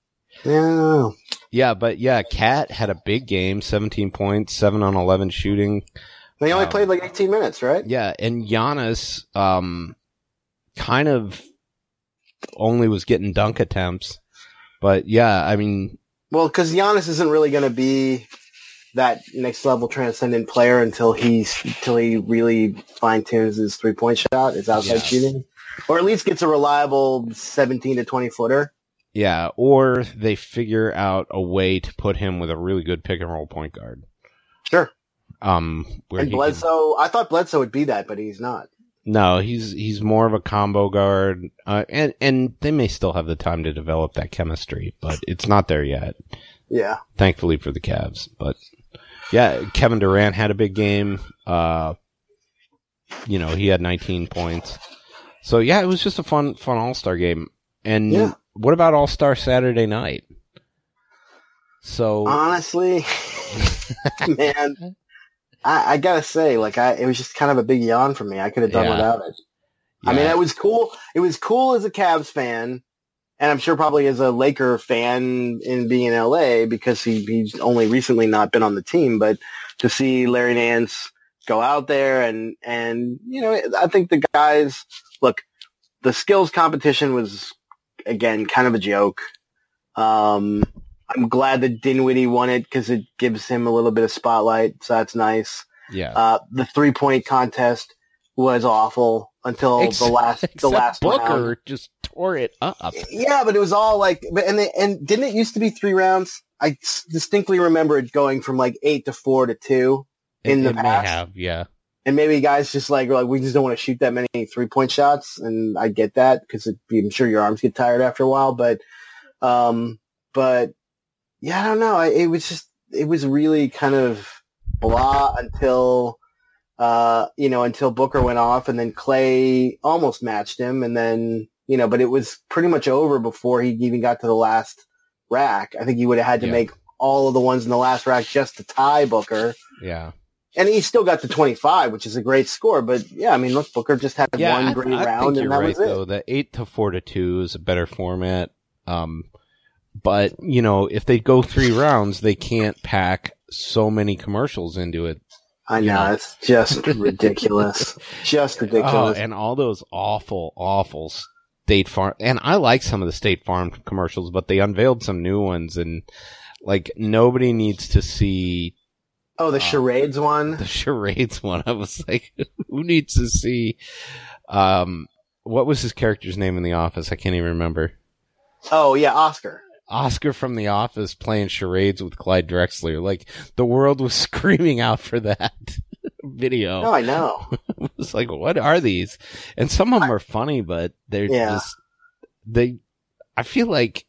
Yeah. Yeah, but yeah, Cat had a big game, seventeen points, seven on eleven shooting. They only um, played like eighteen minutes, right? Yeah, and Giannis um, kind of only was getting dunk attempts. But yeah, I mean... Well, because Giannis isn't really going to be that next level transcendent player until he's until he really fine tunes his three point shot, his outside yeah. shooting, or at least gets a reliable seventeen to twenty footer. Yeah, or they figure out a way to put him with a really good pick and roll point guard. Sure. Um, where and Bledsoe, can... I thought Bledsoe would be that, but he's not. No, he's he's more of a combo guard, uh, and and they may still have the time to develop that chemistry, but it's not there yet. Yeah. Thankfully for the Cavs, but yeah, Kevin Durant had a big game. Uh, you know, he had nineteen points. So yeah, it was just a fun fun All-Star game. And yeah. What about All-Star Saturday night? So honestly, man, I, I gotta say, like, I it was just kind of a big yawn for me. I could have done yeah. without it. Yeah. I mean, it was cool. It was cool as a Cavs fan, and I'm sure probably as a Laker fan in being in L A because he he's only recently not been on the team. But to see Larry Nance go out there and and you know, I think the guys look. The skills competition was. Again, kind of a joke. Um, I'm glad that Dinwiddie won it because it gives him a little bit of spotlight, so that's nice. Yeah. Uh, the three point contest was awful until Ex- the last the last Booker round. just tore it up. Yeah, but it was all like, but and they, and didn't it used to be three rounds? I distinctly remember it going from like eight to four to two in it, the it past. May have, yeah. and maybe guys just like, like we just don't want to shoot that many three point shots. And I get that because I'm sure your arms get tired after a while, but, um, but yeah, I don't know. I, it was just, it was really kind of blah until, uh, you know, until Booker went off and then Clay almost matched him. And then, you know, but it was pretty much over before he even got to the last rack. I think he would have had to Yeah. make all of the ones in the last rack just to tie Booker. Yeah. And he still got to twenty-five, which is a great score. But yeah, I mean, look, Booker just had Yeah, one I, great I round, think and you're that right, was it. though. The eight to four to two is a better format. Um, but you know, if they go three rounds, they can't pack so many commercials into it. I know, Yeah. it's just ridiculous. Just Oh, ridiculous. and all those awful, awful State Farm. And I like some of the State Farm commercials, but they unveiled some new ones, and like nobody needs to see oh, the uh, charades one. the charades one. I was like, who needs to see? Um, what was his character's name in The Office? I can't even remember. Oh yeah, Oscar. Oscar from The Office playing charades with Clyde Drexler. Like, the world was screaming out for that video. No, I know. It was like, what are these? And some of them are funny, but they're Yeah. just, they, I feel like,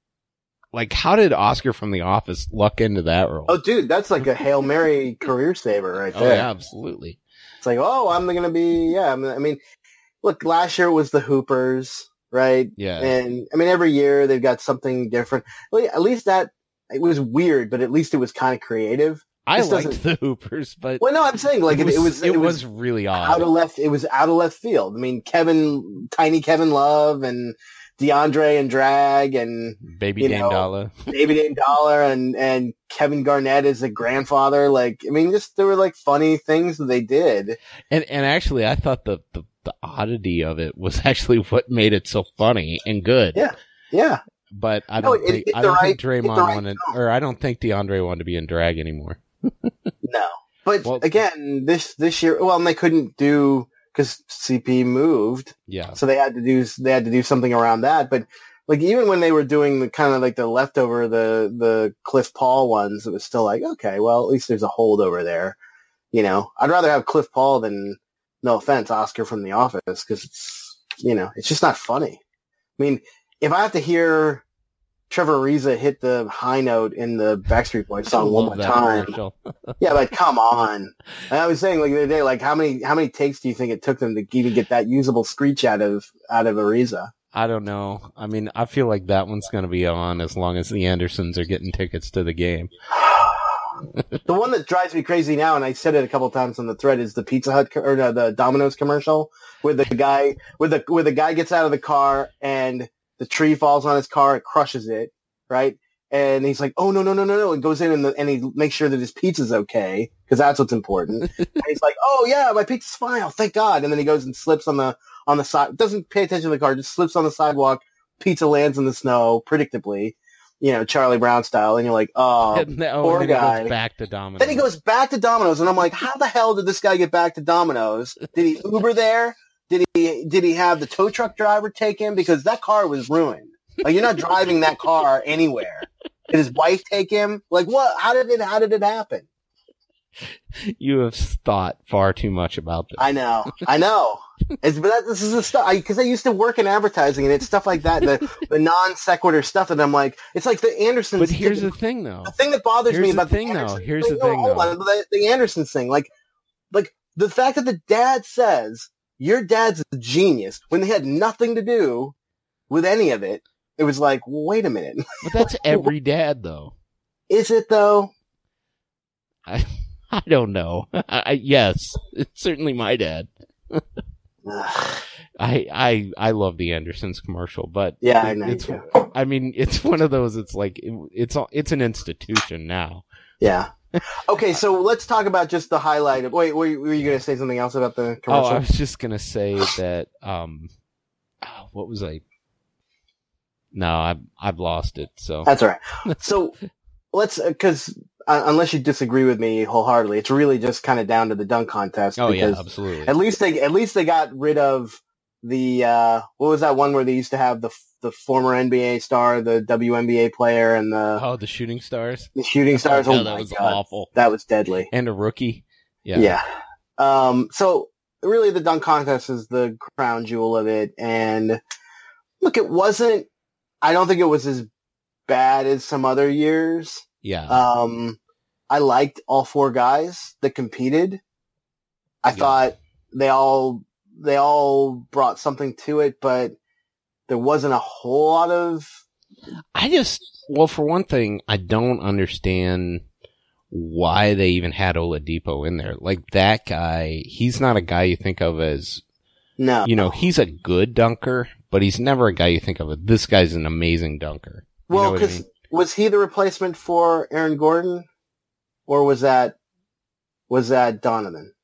like, how did Oscar from The Office luck into that role? Oh, dude, that's like a Hail Mary career saver right Oh, there. yeah, absolutely. It's like, oh, I'm going to be, yeah. I'm- I mean, look, last year it was the Hoopers, right? Yeah. And I mean, every year they've got something different. Well, at least that, it was weird, but at least it was kind of creative. I This liked doesn't- the Hoopers, but Well, no, I'm saying like it, it was, it was really out of odd. left, it was out of left field. I mean, Kevin, tiny Kevin Love and DeAndre and Drag and Baby you Dame know, Dollar. David A. Dollar and, and Kevin Garnett as the grandfather. Like, I mean, just, there were like funny things that they did. And and actually, I thought the, the, the oddity of it was actually what made it so funny and good. Yeah. Yeah. But I No, don't it- think it's I the don't right- think it's the Draymond right wanted, tone. or I don't think DeAndre wanted to be in drag anymore. No. But Well- again, this, this year, well, and they couldn't do, cause C P moved. Yeah, So they had to do, they had to do something around that. But like, even when they were doing the kind of like the leftover, the, the Cliff Paul ones, it was still like, okay, well, at least there's a holdover there. You know, I'd rather have Cliff Paul than, no offense, Oscar from The Office, cause it's, you know, it's just not funny. I mean, if I have to hear Trevor Ariza hit the high note in the Backstreet Boys I song one love more that time. commercial. Yeah, like come on. And I was saying like the other day, like how many how many takes do you think it took them to even get that usable screech out of out of Ariza? I don't know. I mean, I feel like that one's going to be on as long as the Andersons are getting tickets to the game. The one that drives me crazy now, and I said it a couple times on the thread, is the Pizza Hut co- or no, the Domino's commercial where the guy where the where the guy gets out of the car and the tree falls on his car and crushes it, right? And he's like, "Oh no, no, no, no, no!" and goes in and, the, and he makes sure that his pizza's okay because that's what's important. And he's like, "Oh yeah, my pizza's fine. Oh, thank God!" And then he goes and slips on the on the side. Doesn't pay attention to the car. Just slips on the sidewalk. Pizza lands in the snow, predictably, you know, Charlie Brown style. And you're like, "Oh." and, then- oh, poor and then guy. he goes back to Domino's. Then he goes back to Domino's, and I'm like, how the hell did this guy get back to Domino's? Did he Uber there? Did he did he have the tow truck driver take him? Because that car was ruined. Like, you're not driving that car anywhere. Did his wife take him? Like, what? How did it? How did it happen? You have thought far too much about this. I know, I know. It's, but that, this is the stuff because I, I used to work in advertising, and it's stuff like that, the the non sequitur stuff that I'm like, it's like the Andersons. But here's did- the thing, though. The thing that bothers Here's me the about thing, the though. Andersons Here's the no, thing, hold though. on, the, the Andersons thing, like, like the fact that the dad says your dad's a genius when they had nothing to do with any of it. It was like, wait a minute, But that's every dad, though. is it though? I I don't know. I, I, yes, it's certainly my dad. I I I love the Andersons commercial, but Yeah, I know you it's. do. I mean, it's one of those. It's like it, it's it's an institution now. Yeah. Okay, so let's talk about just the highlight of. Wait, were you, were you going to say something else about the commercial? Oh, I was just gonna say that. Um, oh, what was I? No, I've I've lost it. So That's all right. So let's, because uh, unless you disagree with me wholeheartedly, it's really just kind of down to the dunk contest. oh yeah, because absolutely. At least they, at least they got rid of the, uh, what was that one where they used to have the, the former N B A star, the W N B A player, and the, Oh, the shooting stars. the shooting stars? Oh, Oh, yeah, that my was God. awful. That was deadly. And a rookie. Yeah. Yeah. Um, so really the dunk contest is the crown jewel of it. And look, it wasn't, I don't think it was as bad as some other years. Yeah. Um, I liked all four guys that competed. I Yeah. thought they all, they all brought something to it, but there wasn't a whole lot of, I just, well, for one thing, I don't understand why they even had Oladipo in there. Like, that guy, he's not a guy you think of as, no. you know, he's a good dunker, but he's never a guy you think of as, this guy's an amazing dunker. You know Well, what I because mean? was he the replacement for Aaron Gordon, or was that was that Donovan,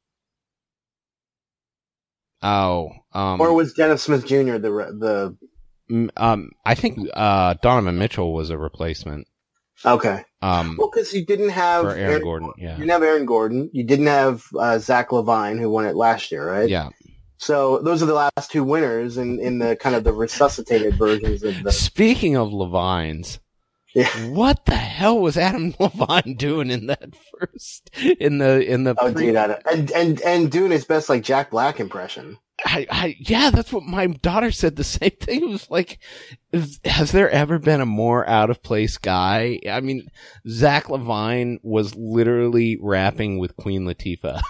Oh, um, or was Dennis Smith Junior the re- the? m- um, I think, uh, Donovan Mitchell was a replacement. Okay, Um, well, because you didn't have for Aaron Gordon, yeah. You didn't have Aaron Gordon. You didn't have uh, Zach LaVine, who won it last year, right? Yeah. So those are the last two winners in, in the kind of the resuscitated versions of the. Speaking of Levines, Yeah. what the hell was Adam Levine doing in that first, in the, in the, Oh, pre- dude, I don't, and and and doing his best like Jack Black impression. I, I, yeah, that's what my daughter said. The same thing. It was like, is, has there ever been a more out of place guy? I mean, Zach Levine was literally rapping with Queen Latifah.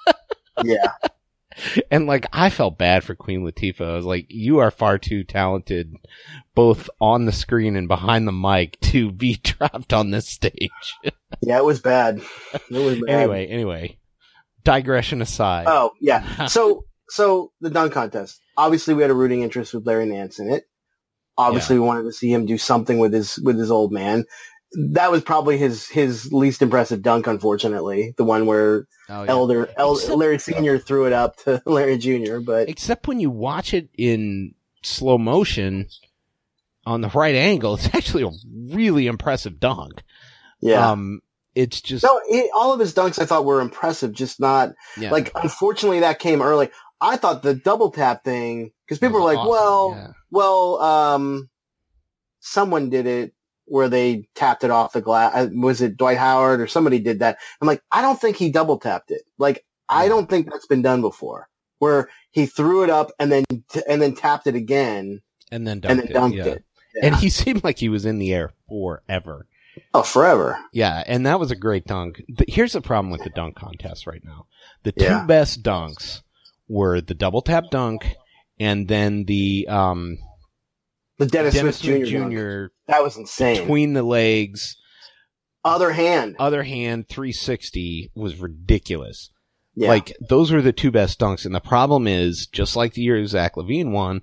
Yeah, And like, I felt bad for Queen Latifah. I was like, you are far too talented, both on the screen and behind the mic, to be trapped on this stage. yeah, it was bad. It was bad. Anyway, anyway, digression aside. Oh yeah, so. So the dunk contest. Obviously, we had a rooting interest with Larry Nance in it. Obviously, Yeah. we wanted to see him do something with his with his old man. That was probably his his least impressive dunk, unfortunately. The one where Oh, yeah. Elder, El, Except- Larry Senior threw it up to Larry Junior But Except when you watch it in slow motion on the right angle, it's actually a really impressive dunk. yeah, Um, it's just, no, he, all of his dunks I thought were impressive. Just not yeah. like. Unfortunately, that came early. I thought the double tap thing, because people It were was like, awesome, well, yeah. well, um, someone did it where they tapped it off the glass. Was it Dwight Howard or somebody did that? I'm like, I don't think he double tapped it. Like, I Yeah. don't think that's been done before, where he threw it up and then and then tapped it again and then dunked and then it. dunked yeah. it. Yeah. And he seemed like he was in the air forever. Oh, forever. Yeah, and that was a great dunk. The, here's the problem with the dunk contest right now. The two Yeah. best dunks were the double tap dunk and then the um, The Dennis, Dennis Smith Smith Junior dunk. Junior That was insane. between the legs, Other hand. other hand three sixty was ridiculous. Yeah. Like, those were the two best dunks. And the problem is, just like the year Zach LaVine won,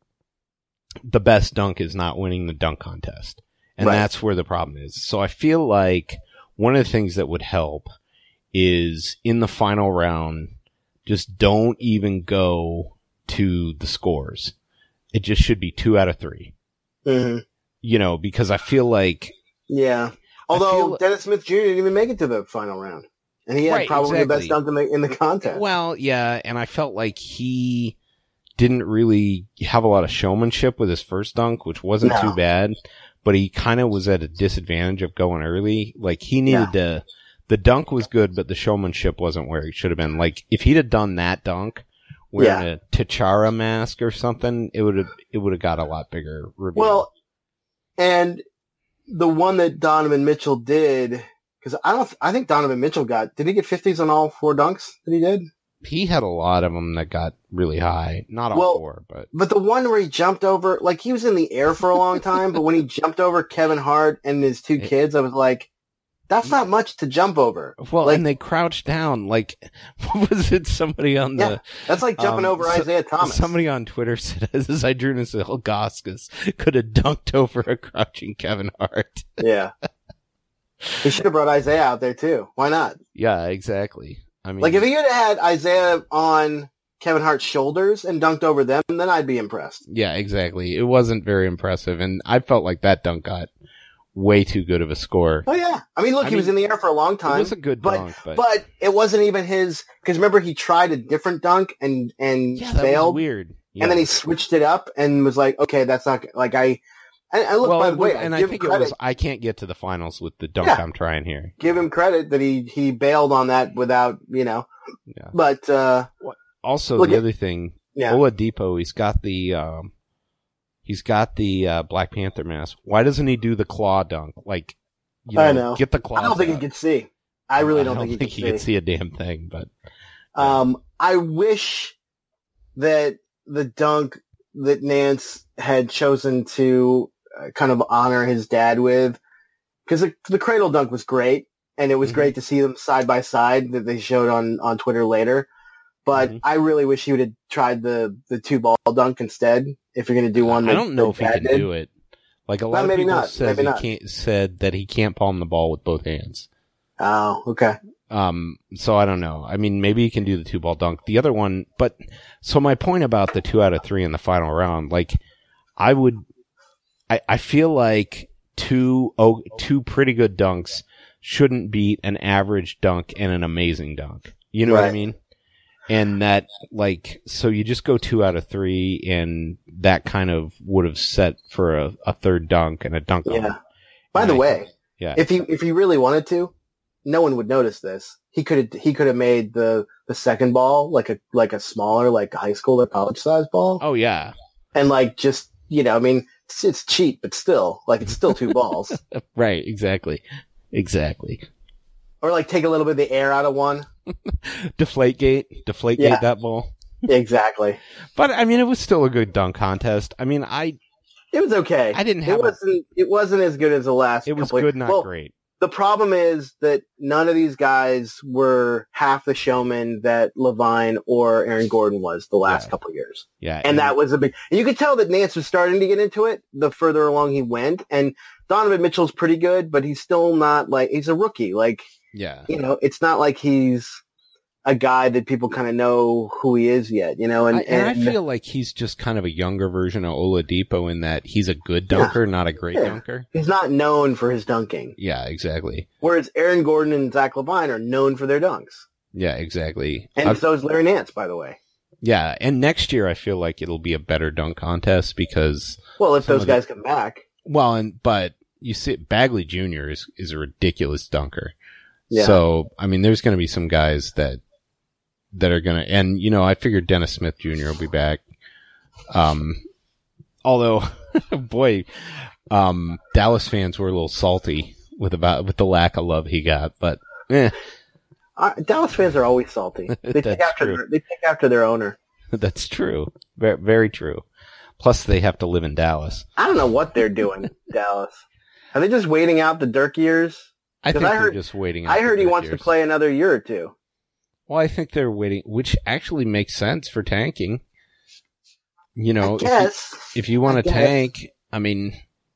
the best dunk is not winning the dunk contest. And Right. that's where the problem is. So I feel like one of the things that would help is in the final round, just don't even go to the scores. It just should be two out of three. hmm You know, because I feel like, Yeah. Although feel- Dennis Smith Junior didn't even make it to the final round. And he had Right, probably the best exactly. dunk in the, in the contest. well, yeah, and I felt like he didn't really have a lot of showmanship with his first dunk, which wasn't No. too bad, but he kind of was at a disadvantage of going early. Like, he needed to, the dunk was good, but the showmanship wasn't where he should have been. Like, if he'd have done that dunk, wearing Yeah. a T'Challa mask or something, it would have, it would have got a lot bigger review. Well, and the one that Donovan Mitchell did, because I don't, I think Donovan Mitchell got, did he get fifties on all four dunks that he did? he had a lot of them that got really high. Not all Well, four, but But the one where he jumped over, like he was in the air for a long time, but when he jumped over Kevin Hart and his two It- kids, I was like, that's not much to jump over. well, like- and they crouched down. Like, what was it? Somebody on the Yeah, That's like jumping Um, over so- Isaiah Thomas. Somebody on Twitter said Zydrunas Ilgauskas could have dunked over a crouching Kevin Hart. Yeah. He should have brought Isaiah out there too. Why not? Yeah, exactly. I mean, Like if he had had Isaiah on Kevin Hart's shoulders and dunked over them, then I'd be impressed. yeah, exactly. It wasn't very impressive, and I felt like that dunk got way too good of a score. Oh yeah. I mean, look, I he was mean, in the air for a long time. It was a good but- dunk, but, But it wasn't even his, because remember he tried a different dunk and, and yeah, that failed. was weird. Yeah. And then he switched it up and was like, okay, that's not, like I, and, and look, well, by it the way, was- and I I give think him it credit, was. I can't get to the finals with the dunk Yeah. I'm trying here. give him credit that he, he bailed on that without, you know, Yeah. But uh, also, look the at- other thing, yeah, Oladipo, he's got the um, he's got the uh, Black Panther mask. Why doesn't he do the claw dunk? Like, you know, I know. get the claws I don't think out. he could see. I really don't, I don't think, think he he could could see a damn thing. But Um, I wish that the dunk that Nance had chosen to uh, kind of honor his dad with, because the, the cradle dunk was great, and it was Mhm. great to see them side by side that they showed on, on Twitter later. But Mhm. I really wish he would have tried the, the two ball dunk instead. If you're going to do one, that, I don't know that if he Dad can did. do it. Like a Well, lot of maybe people not. says Maybe he not. can't said that he can't palm the ball with both hands. Oh, okay. Um, so I don't know. I mean, maybe he can do the two ball dunk. The other one, but so my point about the two out of three in the final round, like I would, I, I feel like two, oh, two pretty good dunks shouldn't beat an average dunk and an amazing dunk. You know what I Right. mean? And that, like, so you just go two out of three, and that kind of would have set for a, a third dunk and a dunk. Yeah. on. By the Right. way, Yeah. if he if he really wanted to, no one would notice this. He could have he could have made the, the second ball like a like a smaller like high school or college size ball, Oh yeah. and like just you know I mean it's, it's cheap but still like it's still two balls, Right. Exactly. Exactly. or like take a little bit of the air out of one. Deflategate, Deflategate Yeah. that ball. Exactly. But I mean, it was still a good dunk contest. I mean, I It was okay. I didn't have It a- wasn't. It wasn't as good as the last. it was couple good, not well, great. The problem is that none of these guys were half the showman that Levine or Aaron Gordon was the last Yeah. couple of years. Yeah, And that was a big, and you could tell that Nance was starting to get into it the further along he went. And Donovan Mitchell's pretty good, but he's still not like, he's a rookie. Like, yeah, you know, it's not like he's a guy that people kind of know who he is yet, you know, and, I, and, and I feel like he's just kind of a younger version of Oladipo in that he's a good dunker, not a great Yeah. dunker. he's not known for his dunking. Yeah, exactly. Whereas Aaron Gordon and Zach Levine are known for their dunks. Yeah, exactly. And Uh, so is Larry Nance, by the way. yeah, and next year I feel like it'll be a better dunk contest because, Well, if Some those of the- guys come back. well, and but you see, Bagley Junior is is a ridiculous dunker. Yeah. So I mean, there's going to be some guys that that are going to, and you know, I figured Dennis Smith Junior will be back. Um, although, boy, um, Dallas fans were a little salty with about with the lack of love he got, but eh, Uh, Dallas fans are always salty. They take That's after true. their, they take after their owner. that's true. Very, very true. Plus, they have to live in Dallas. I don't know what they're doing, Dallas. Are they just waiting out the Dirk years? I 'Cause think I they're heard- just waiting. I out heard the he good wants years. to play another year or two. Well, I think they're waiting, which actually makes sense for tanking. You know, I if you, guess. if you want I to guess. tank, I mean,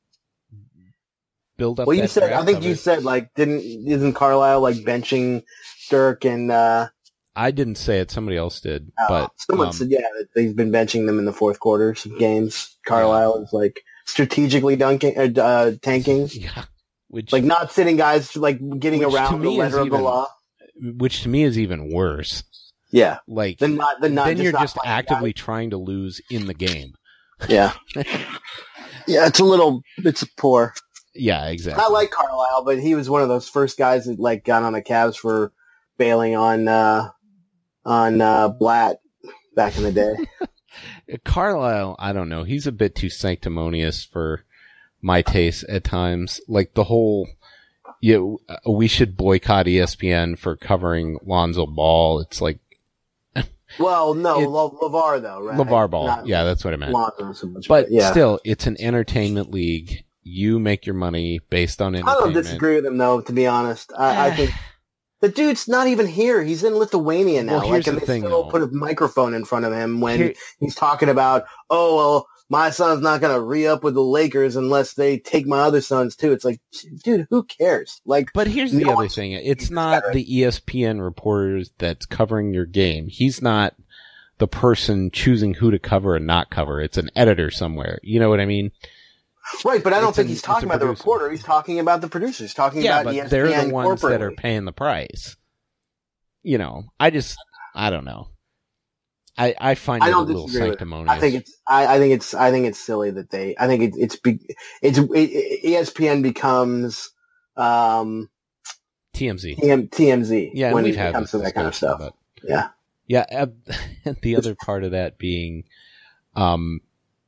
build up. Well, you that said, I draft think of you it. said, like, didn't, isn't Carlisle, like, benching Dirk and, uh, I didn't say it. Somebody else did, uh, but someone um, said, yeah, that they've been benching them in the fourth quarters of games. Carlisle is, like, strategically dunking, uh, uh, tanking. yeah, which Like, not sitting guys, like, getting Which to around the me is letter of the even- law. which to me is even worse. Yeah. Like Then not, then not, then you're not just playing actively trying to lose in the game. guys. Yeah. Yeah, it's a little, it's poor. Yeah, exactly. I like Carlisle, but he was one of those first guys that like got on the Cavs for bailing on uh on uh Blatt back in the day. Carlisle, I don't know. He's a bit too sanctimonious for my taste at times. Like the whole, yeah, we should boycott E S P N for covering Lonzo Ball. It's like Well, no, It- Le- LeVar though, right? LeVar Ball. Not Yeah, that's what I meant. Lonzo so much, But yeah. still, it's an entertainment league. You make your money based on I entertainment. don't disagree with him though. To be honest, I, I think the dude's not even here. He's in Lithuania now. Well, like, here's and the they thing, still though. put a microphone in front of him when Here- he's talking about, oh well, my son's not going to re-up with the Lakers unless they take my other sons too. It's like, dude, who cares? Like, But here's the No other one's- thing. It's not the E S P N reporters that's covering your game. He's not the person choosing who to cover and not cover. It's an editor somewhere. You know what I mean? right, but I don't It's think an- he's it's talking a about the producer. reporter. He's talking about the producers. He's talking Yeah, about E but S P they're N the ones that are corporately. paying the price. You know, I just, I don't know. I, I find I it a don't little disagree with it. sanctimonious. I think it's I, I think it's I think it's silly that they I think it, it's be, it's it, E S P N becomes um T M Z. T M, T M Z Yeah, and when we've it had comes this to that kind of discussion, stuff. Yeah. Yeah. Uh, the other part of that being, um,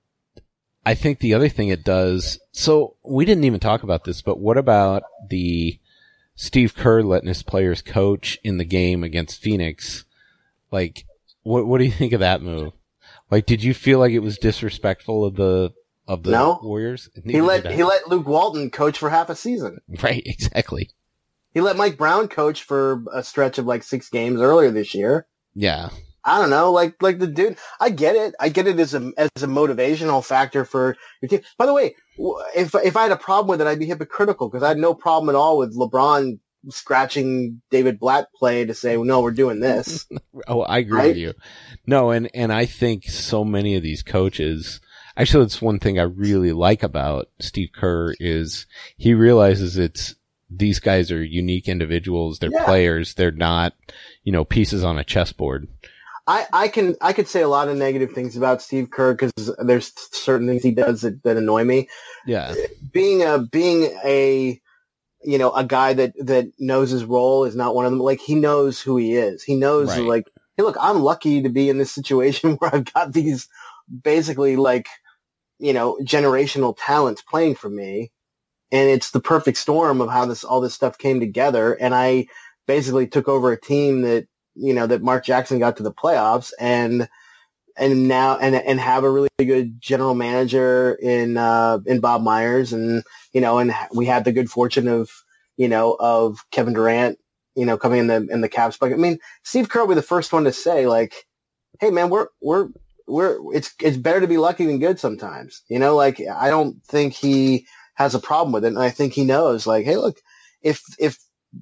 I think the other thing it does, so we didn't even talk about this, but what about the Steve Kerr letting his players coach in the game against Phoenix? Like, what what do you think of that move? Like, did you feel like it was disrespectful of the of the no. Warriors? Neither he let he let Luke Walton coach for half a season. Right, exactly. He let Mike Brown coach for a stretch of like six games earlier this year. Yeah. I don't know, like like the dude. I get it. I get it as a as a motivational factor for your team. By the way, if if I had a problem with it, I'd be hypocritical because I had no problem at all with LeBron scratching David Blatt play to say, well, no, we're doing this. Oh, I agree right? with you. No, and and I think so many of these coaches. Actually, it's one thing I really like about Steve Kerr is he realizes it's these guys are unique individuals. They're yeah. players. They're not, you know, pieces on a chessboard. I, I can I could say a lot of negative things about Steve Kerr because there's certain things he does that, that annoy me. Yeah, being a being a you know a guy that, that knows his role is not one of them. Like he knows who he is. He knows right. like, hey, look, I'm lucky to be in this situation where I've got these basically like you know generational talents playing for me, and it's the perfect storm of how this all this stuff came together. And I basically took over a team that. You know, that Mark Jackson got to the playoffs and, and now, and, and have a really good general manager in, uh, in Bob Myers. And, you know, and we had the good fortune of, you know, of Kevin Durant, you know, coming in the, in the Cavs bucket. I mean, Steve Kerr will be the first one to say like, hey man, we're, we're, we're, it's, it's better to be lucky than good sometimes. You know, like I don't think he has a problem with it. And I think he knows like, hey, look, if, if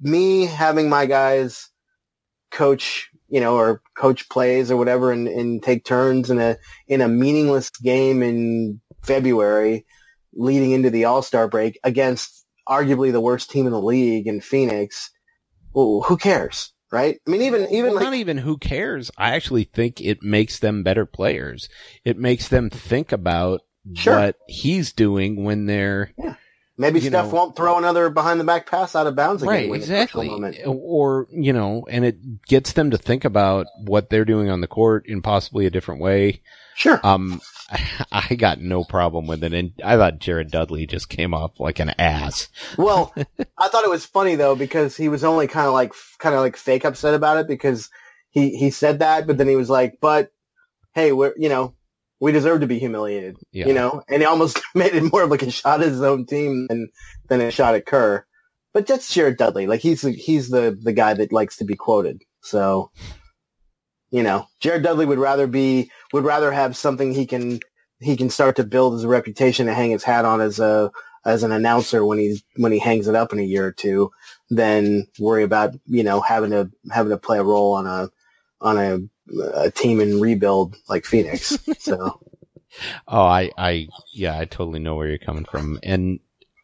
me having my guys, coach, you know, or coach plays or whatever and, and take turns in a, in a meaningless game in February leading into the All-Star break against arguably the worst team in the league in Phoenix. Well, who cares? Right? I mean, even, even well, like, not even who cares. I actually think it makes them better players. It makes them think about sure. what he's doing when they're, yeah. Maybe you Steph know, won't throw another behind the back pass out of bounds again. Right, exactly. Or, you know, and it gets them to think about what they're doing on the court in possibly a different way. Sure. Um, I got no problem with it. And I thought Jared Dudley just came off like an ass. Well, I thought it was funny though, because he was only kind of like, kind of like fake upset about it because he, he said that, but then he was like, but hey, we're, you know, we deserve to be humiliated, yeah. you know, and he almost made it more of like a shot at his own team than, than a shot at Kerr. But that's Jared Dudley. Like he's, he's the, the guy that likes to be quoted. So, you know, Jared Dudley would rather be, would rather have something he can, he can start to build as a reputation to hang his hat on as a, as an announcer when he's, when he hangs it up in a year or two than worry about, you know, having to, having to play a role on a, on a, a team in rebuild like Phoenix. So, oh, I, I, yeah, I totally know where you're coming from. And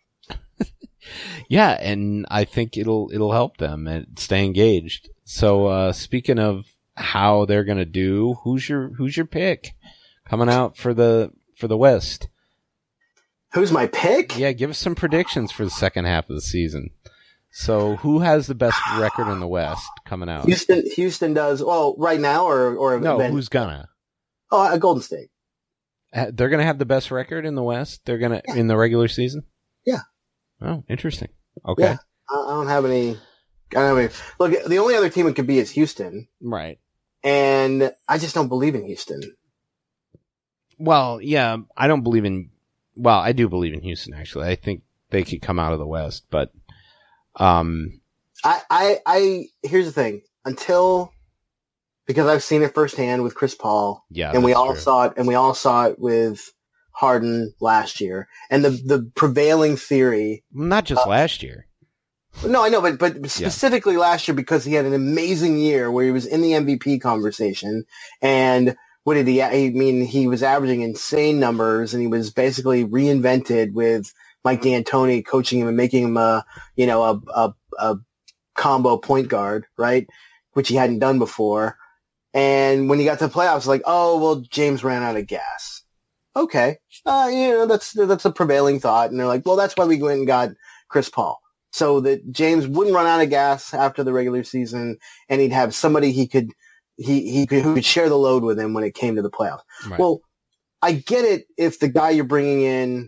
yeah, and I think it'll, it'll help them and stay engaged. So, uh, speaking of how they're going to do, who's your, who's your pick coming out for the, for the West? Who's my pick? Yeah. Give us some predictions for the second half of the season. So who has the best record in the West coming out? Houston, Houston does. Well, right now or, or no, been, who's gonna? Oh, uh, Golden State. Uh, they're gonna have the best record in the West. They're gonna yeah. in the regular season. Yeah. Oh, interesting. Okay. Yeah. I, I don't have any. I don't have any. Look, the only other team it could be is Houston. Right. And I just don't believe in Houston. Well, yeah, I don't believe in. Well, I do believe in Houston. Actually, I think they could come out of the West, but. Um, I, I, I, here's the thing. Until, because I've seen it firsthand with Chris Paul. Yeah. And we all true. saw it, and we all saw it with Harden last year. And the, the prevailing theory. Not just uh, last year. No, I know, but, but specifically yeah. last year because he had an amazing year where he was in the M V P conversation. And what did he, I mean, he was averaging insane numbers and he was basically reinvented with Mike D'Antoni coaching him and making him a, you know, a, a, a combo point guard, right? Which he hadn't done before. And when he got to the playoffs, like, oh, well, James ran out of gas. Okay. Uh, you know, that's, that's a prevailing thought. And they're like, well, that's why we went and got Chris Paul. So that James wouldn't run out of gas after the regular season and he'd have somebody he could he, he could, who could share the load with him when it came to the playoffs. Right. Well, I get it if the guy you're bringing in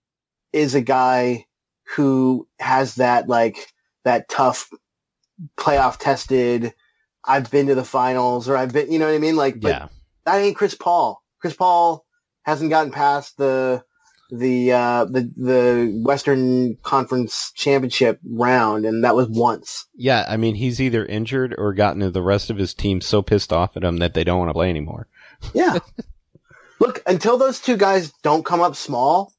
is a guy who has that, like, that tough playoff tested, I've been to the finals, or I've been, you know what I mean? Like, but Yeah. that ain't Chris Paul. Chris Paul hasn't gotten past the, the, uh, the, the Western Conference Championship round, and that was once. Yeah, I mean, he's either injured or gotten the rest of his team so pissed off at him that they don't want to play anymore. Yeah. Look, until those two guys don't come up small,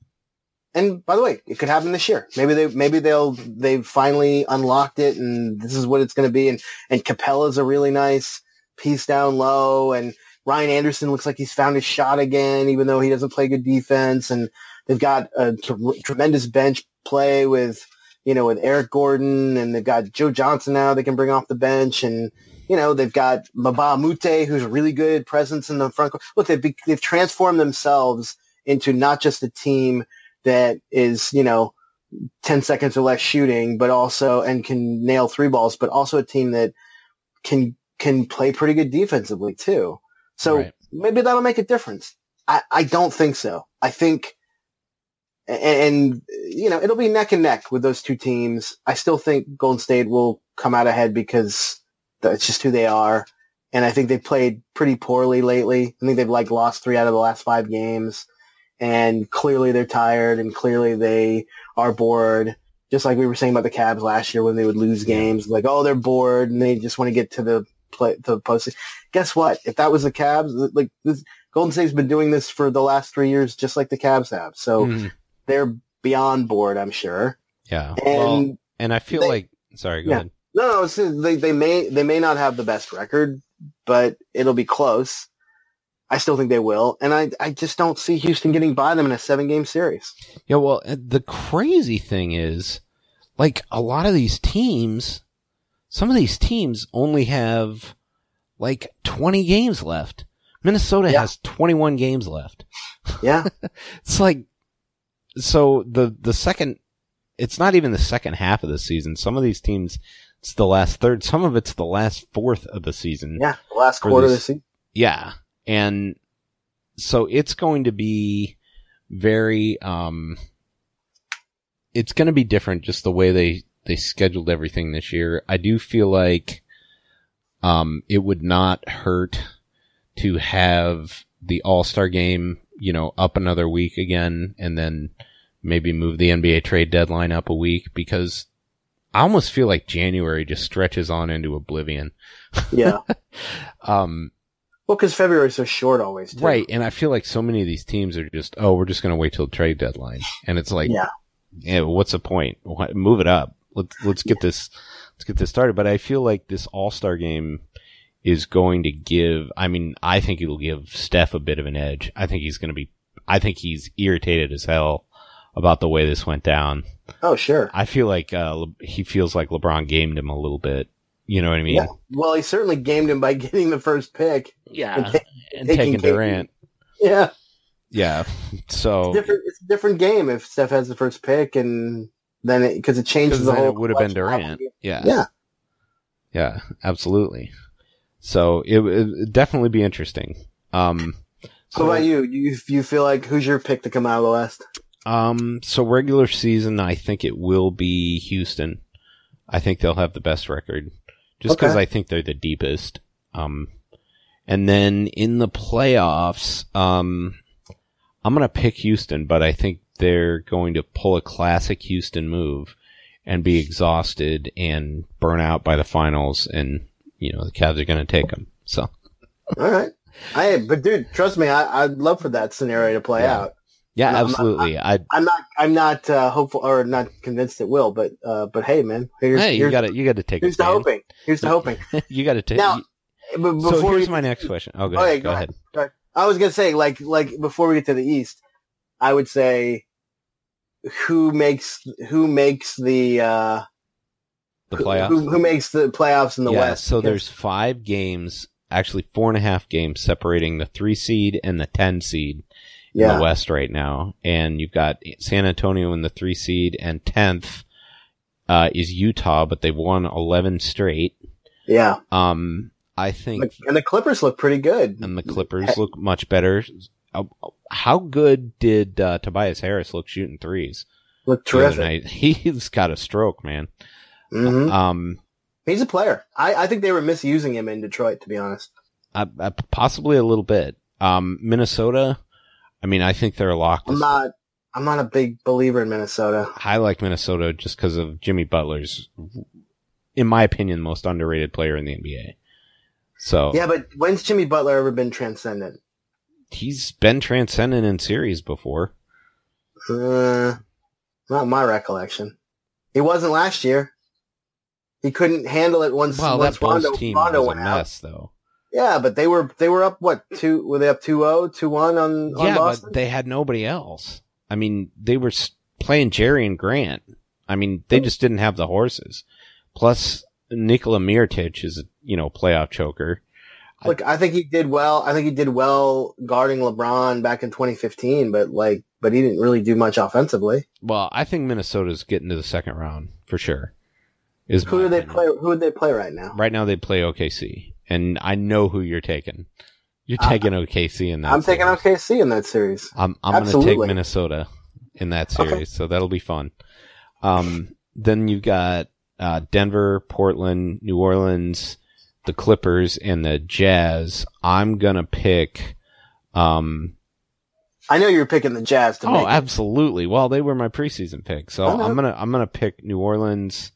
and by the way, it could happen this year. Maybe they, maybe they'll, they've finally unlocked it, and this is what it's going to be. And, and Capella's a really nice piece down low, and Ryan Anderson looks like he's found his shot again, even though he doesn't play good defense. And they've got a t- tremendous bench play with, you know, with Eric Gordon, and they've got Joe Johnson now they can bring off the bench, and, you know, they've got Mbah Mute, who's a really good presence in the front court. Look, they've, be- they've transformed themselves into not just a team that is, you know, ten seconds or less shooting, but also, and can nail three balls, but also a team that can, can play pretty good defensively too. So Right. maybe that'll make a difference. I, I don't think so. I think, and, and, you know, it'll be neck and neck with those two teams. I still think Golden State will come out ahead because that's just who they are. And I think they've played pretty poorly lately. I think they've like lost three out of the last five games. And clearly they're tired, and clearly they are bored. Just like we were saying about the Cavs last year when they would lose games, like, oh, they're bored and they just want to get to the play, to the postseason. Guess what? If that was the Cavs, like this, Golden State's been doing this for the last three years, just like the Cavs have. So Mhm. they're beyond bored, I'm sure. Yeah. And well, and I feel they- like, sorry, go yeah. ahead. No, no, it's, they they may they may not have the best record, but it'll be close. I still think they will, and I I just don't see Houston getting by them in a seven game series. Yeah, well, uh, the crazy thing is, like, a lot of these teams, some of these teams only have, like, twenty games left. Minnesota Yeah. has twenty-one games left. Yeah, It's like, so the, the second, it's not even the second half of the season. Some of these teams, it's the last third. Some of it's the last fourth of the season. yeah, the last For quarter of the this- season. Yeah. And so it's going to be very, um, it's going to be different just the way they, they scheduled everything this year. I do feel like, um, it would not hurt to have the All-Star game, you know, up another week again, and then maybe move the N B A trade deadline up a week, because I almost feel like January just stretches on into oblivion. Yeah, Um, well, because February's so short always. Too. Right, and I feel like so many of these teams are just, oh, we're just going to wait till the trade deadline, and it's like, Yeah. yeah, what's the point? What, move it up. Let's let's get this let's get this started. But I feel like this All Star game is going to give. I mean, I think it'll give Steph a bit of an edge. I think he's going to be. I think he's irritated as hell about the way this went down. Oh, sure. I feel like uh, Le- he feels like LeBron gamed him a little bit. You know what I mean? Yeah. Well, he certainly gamed him by getting the first pick. Yeah, And ta- and taking taking K D. Durant. Yeah, Yeah, so it's different. It's a different game if Steph has the first pick, and then it, because it changes because the then whole. it would have been complexion of Durant. the game. Yeah. Yeah. Yeah, absolutely. So it would definitely be interesting. Um, So what about you? You you feel like who's your pick to come out of the West? Um, so regular season, I think it will be Houston. I think they'll have the best record, just because Okay. I think they're the deepest. Um, and then in the playoffs, um, I'm gonna pick Houston, but I think they're going to pull a classic Houston move and be exhausted and burn out by the finals, and you know the Cavs are gonna take them. So All right. I but dude, trust me, I I'd love for that scenario to play Yeah. out. yeah, No, I'm not- absolutely. I I'm not I'm not uh, hopeful or not convinced it will, but uh, but hey, man, here's hey, you here's, gotta you gotta take. here's a the stand. hoping. Here's the hoping. You gotta take. Now, but before So here's we, my next question. Oh, go Oh, ahead. yeah, go ahead. Go ahead. I was gonna say like like before we get to the East, I would say who makes who makes the uh, The who- playoffs. Who, who makes the playoffs in the yeah, West? so Because- there's five games, actually four and a half games separating the three seed and the ten seed in yeah the West right now. And you've got San Antonio in the three seed, and tenth uh, is Utah, but they've won eleven straight. yeah Um, I think, and the Clippers look pretty good. and the Clippers look much better. Uh, How good did uh, Tobias Harris look shooting threes? Look the other terrific. night? He's got a stroke, man. hmm Um, He's a player. I, I think they were misusing him in Detroit, to be honest. uh, uh, possibly a little bit. Um, Minnesota. I mean, I think they're locked. I'm not. I'm not a big believer in Minnesota. I like Minnesota just because of Jimmy Butler's, in my opinion, most underrated player in the N B A. So Yeah, but when's Jimmy Butler ever been transcendent? he's been transcendent in series before. Uh, not my recollection. He wasn't last year. He couldn't handle it once. Well, once that Bulls Rondo, team Rondo was a went out. mess, though. Yeah, but they were they were up what two? Were they up two oh, two one on on Yeah, Boston? but they had nobody else. I mean, they were s- playing Jerry and Grant. I mean, they just didn't have the horses. Plus, Nikola Mirotic is a, you know, playoff choker. Look, I think he did well. I think he did well guarding LeBron back in twenty fifteen, but like, but he didn't really do much offensively. Well, I think Minnesota's getting to the second round for sure. Is Who my do they opinion. play? Who would they play right now? Right now, they play O K C, and I know who you're taking. You're Uh, taking O K C in that. I'm taking series. O K C in that series. I'm I'm going to Absolutely. take Minnesota in that series, Okay. so that'll be fun. Um, then you've got uh, Denver, Portland, New Orleans, the Clippers, and the Jazz. I'm gonna pick. Um, I know you're picking the Jazz to oh, make it. absolutely. Well, they were my preseason pick, so I know. I'm gonna I'm gonna pick New Orleans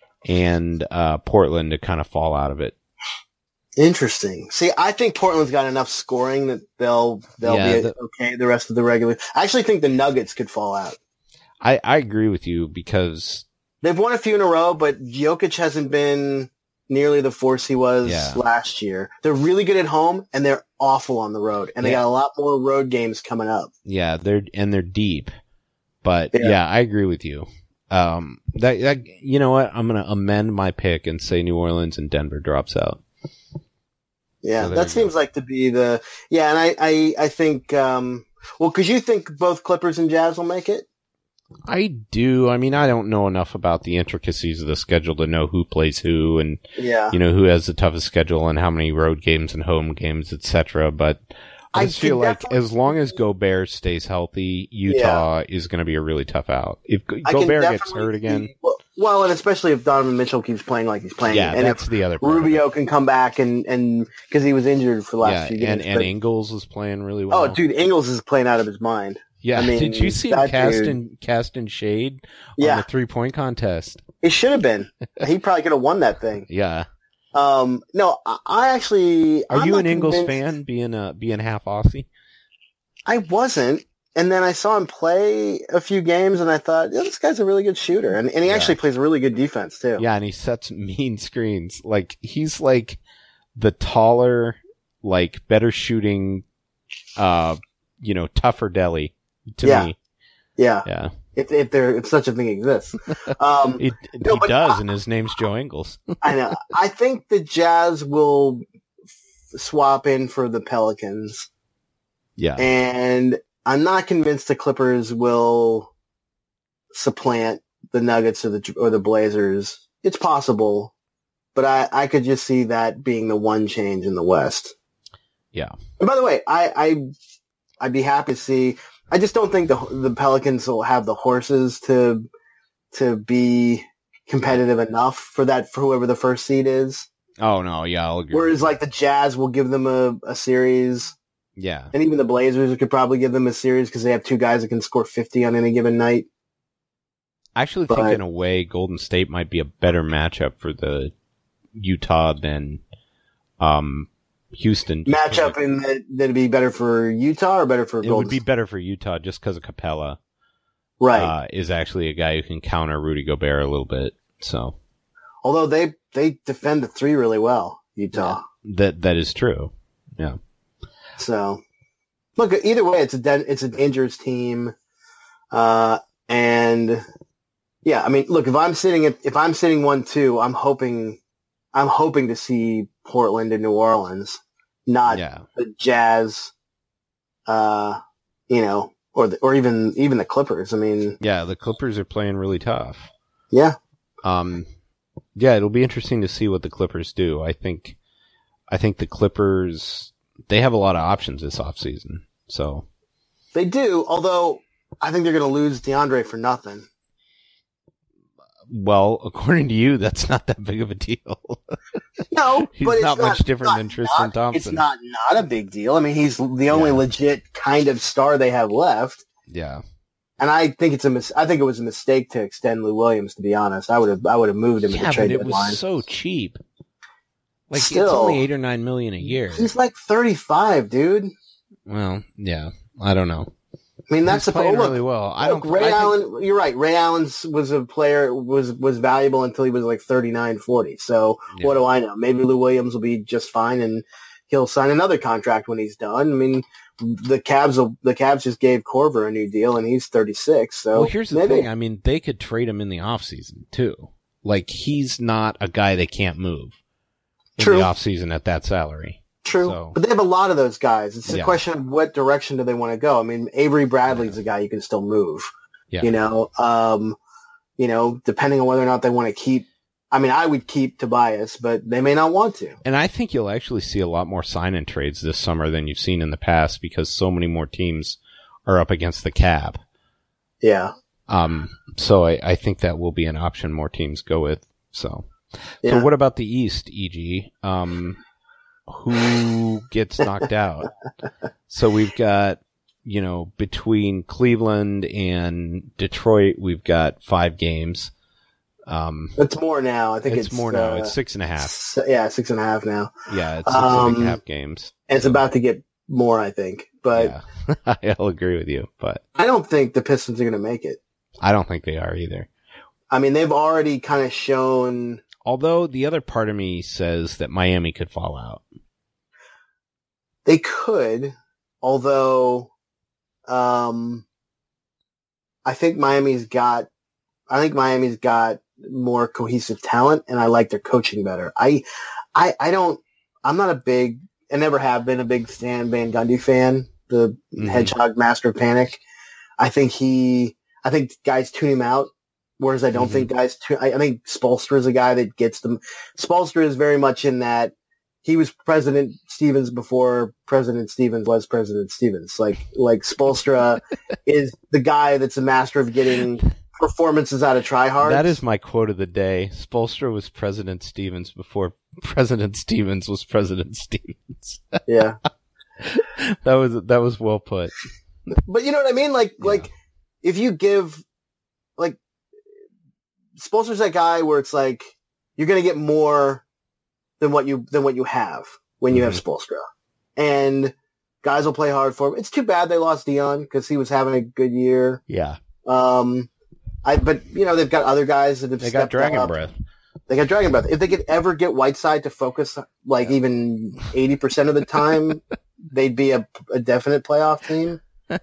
and uh, Portland to kind of fall out of it. Interesting. See, I think Portland's got enough scoring that they'll they'll Yeah, be the- okay the rest of the regular. I actually think the Nuggets could fall out. I I agree with you because They've won a few in a row, but Jokic hasn't been nearly the force he was Yeah. last year. They're really good at home, and they're awful on the road. And they Yeah. got a lot more road games coming up. yeah, they're and they're deep, but Yeah. yeah, I agree with you. Um, that, that you know what? I'm gonna amend my pick and say New Orleans and Denver drops out. Yeah, So there that you seems like to be the yeah, and I I, I think um, well, because you think both Clippers and Jazz will make it. I do. I mean, I don't know enough about the intricacies of the schedule to know who plays who and Yeah, you know who has the toughest schedule and how many road games and home games, et cetera. But I I just feel could like definitely as long as see- Gobert stays healthy, Utah is going to be a really tough out. If Go- I can Gobert gets definitely hurt again, see- well, well, and especially if Donovan Mitchell keeps playing like he's playing, yeah, and that's if the other part of it. Rubio can come back and and because he was injured for the last Yeah, few games. and, and but- Ingles is playing really well. oh, dude, Ingles is playing out of his mind. Yeah, I mean, did you see him that cast dude- in, cast in shade on Yeah. the three point contest? He should have been. He probably could have won that thing. Yeah. Um, no, I, I actually. Are I'm you not an Ingles convinced- fan, being a being half Aussie? I wasn't. And then I saw him play a few games, and I thought, yeah, this guy's a really good shooter, and and he Yeah. actually plays really good defense too. Yeah, and he sets mean screens. Like he's like the taller, like better shooting, uh, you know, tougher deli to Yeah. me. yeah. Yeah, If if there if such a thing exists, um, it, No, he but does, I- and his name's Joe Ingles. I know. I think the Jazz will f- swap in for the Pelicans, Yeah, and I'm not convinced the Clippers will supplant the Nuggets or the or the Blazers. It's possible, but I, I could just see that being the one change in the West. yeah, And by the way, I, I I'd be happy to see. I just don't think the the Pelicans will have the horses to to be competitive enough for that for whoever the first seed is. Oh no, yeah, I'll agree. Whereas like the Jazz will give them a, a series, Yeah, and even the Blazers could probably give them a series because they have two guys that can score fifty on any given night. I actually but- think in a way Golden State might be a better matchup for the Utah than um Houston. just 'cause Matchup of- in that that'd be better for Utah or better for It Golden would be State? better for Utah just because of Capella. Right. Uh, is actually a guy who can counter Rudy Gobert a little bit. So Although they they defend the three really well, Utah. that that is true. Yeah. So, look, either way, it's a den- it's a dangerous team, uh, and yeah, I mean, look, if I'm sitting at, if I'm sitting one two, I'm hoping I'm hoping to see Portland and New Orleans, not Yeah. the Jazz, uh, you know, or the, or even even the Clippers. I mean, Yeah, the Clippers are playing really tough. yeah, Um, yeah, it'll be interesting to see what the Clippers do. I think I think the Clippers, they have a lot of options this offseason. So they do, although I think they're going to lose DeAndre for nothing. Well, according to you, that's not that big of a deal. No, he's but not it's much not, different not, than Tristan not, Thompson. It's not not a big deal. I mean, he's the only Yeah. legit kind of star they have left. Yeah. And I think it's a mis- I think it was a mistake to extend Lou Williams. To be honest, I would have I would have moved him at Yeah, the trade but it deadline. was so cheap. Like, it's Still, only eight or nine million a year. He's like thirty-five, dude. Well, yeah, I don't know. I mean, that's He's the playing oh, look, really well. I look, don't. Ray I think- Allen. You're right. Ray Allen was a player was was valuable until he was like thirty-nine, forty. So Yeah. what do I know? Maybe Lou Williams will be just fine, and he'll sign another contract when he's done. I mean, the Cavs will, the Cavs just gave Corver a new deal, and he's thirty-six. So Well, here's the maybe. thing. I mean, they could trade him in the offseason, too. Like, he's not a guy they can't move in True. the offseason at that salary. True, So- but they have a lot of those guys. It's a Yeah. question of what direction do they want to go. I mean, Avery Bradley's a guy you can still move. Yeah. You know, um, you know, depending on whether or not they want to keep. I mean, I would keep Tobias, but they may not want to. And I think you'll actually see a lot more sign-in trades this summer than you've seen in the past because so many more teams are up against the cap. Yeah. Um, so I, I think that will be an option more teams go with. So, Yeah. so what about the East, E G? Um, who gets knocked out? So we've got, you know, between Cleveland and Detroit, we've got five games. Um, It's more now. I think it's, it's, more now. uh, It's six and a half. s- yeah, six and a half now. Yeah, it's six and a Um, half games. And it's about to get more, I think. But Yeah, I'll agree with you, but I don't think the Pistons are going to make it. I don't think they are either. I mean, they've already kind of shown. Although the other part of me says that Miami could fall out. They could, although, um, I think Miami's got, I think Miami's got more cohesive talent, and I like their coaching better. I, I, I don't, I'm not a big, I never have been a big Stan Van Gundy fan, the Mhm. Hedgehog Master of Panic. I think he, I think guys tune him out, whereas I don't Mhm. think guys tune, I, I think Spoelstra is a guy that gets them. Spoelstra is very much in that. He was President Stevens before President Stevens was President Stevens. Like, like Spoelstra is the guy that's a master of getting performances out of tryhards. That is my quote of the day. Spoelstra was President Stevens before President Stevens was President Stevens. Yeah. that was that was well put. But you know what I mean? Like, Yeah. like, if you give, like, Spoelstra's that guy where it's like, you're gonna get more than what you, than what you have when you have Mm-hmm. Spoelstra. And guys will play hard for him. It's too bad they lost Dion because he was having a good year. Yeah, Um, I, but you know, they've got other guys that have they got stepped Dragon up. Breath. They got Dragon Breath. If they could ever get Whiteside to focus like Yeah. even eighty percent of the time, they'd be a, a definite playoff team.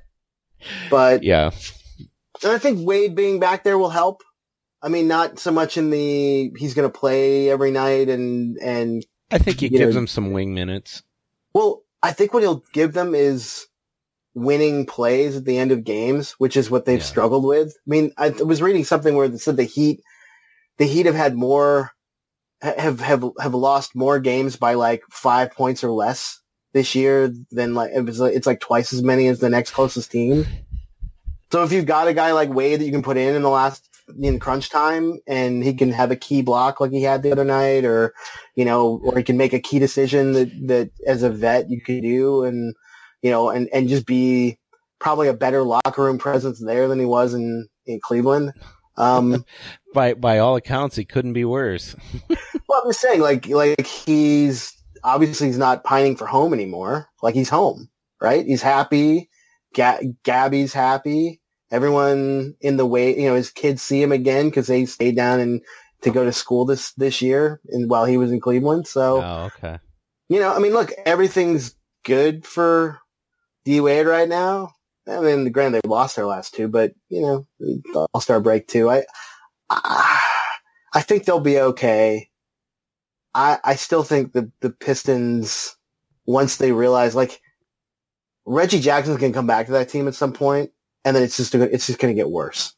But Yeah, and I think Wade being back there will help. I mean, not so much in the he's going to play every night and and I think it You gives know- them some wing minutes. well, I think what he'll give them is winning plays at the end of games, which is what they've Yeah. struggled with. I mean, I was reading something where it said the Heat, the Heat have had more, have have have lost more games by like five points or less this year than like it was. It's like twice as many as the next closest team. So if you've got a guy like Wade that you can put in in the last in crunch time, and he can have a key block like he had the other night, or you know, or he can make a key decision that that as a vet you could do, and you know, and and just be probably a better locker room presence there than he was in in Cleveland. Um, By by all accounts, it couldn't be worse. well, I'm just saying, like like he's obviously he's not pining for home anymore. Like he's home, right? He's happy. Ga- Gabby's happy. Everyone in the way, you know, his kids see him again because they stayed down and to go to school this this year, and while he was in Cleveland. So Oh, okay. you know, I mean, look, everything's good for D Wade right now. I mean, granted, they lost their last two, but you know, the All-Star break too. I, I, I think they'll be okay. I, I still think the the Pistons, once they realize, like, Reggie Jackson can come back to that team at some point, and then it's just it's just going to get worse.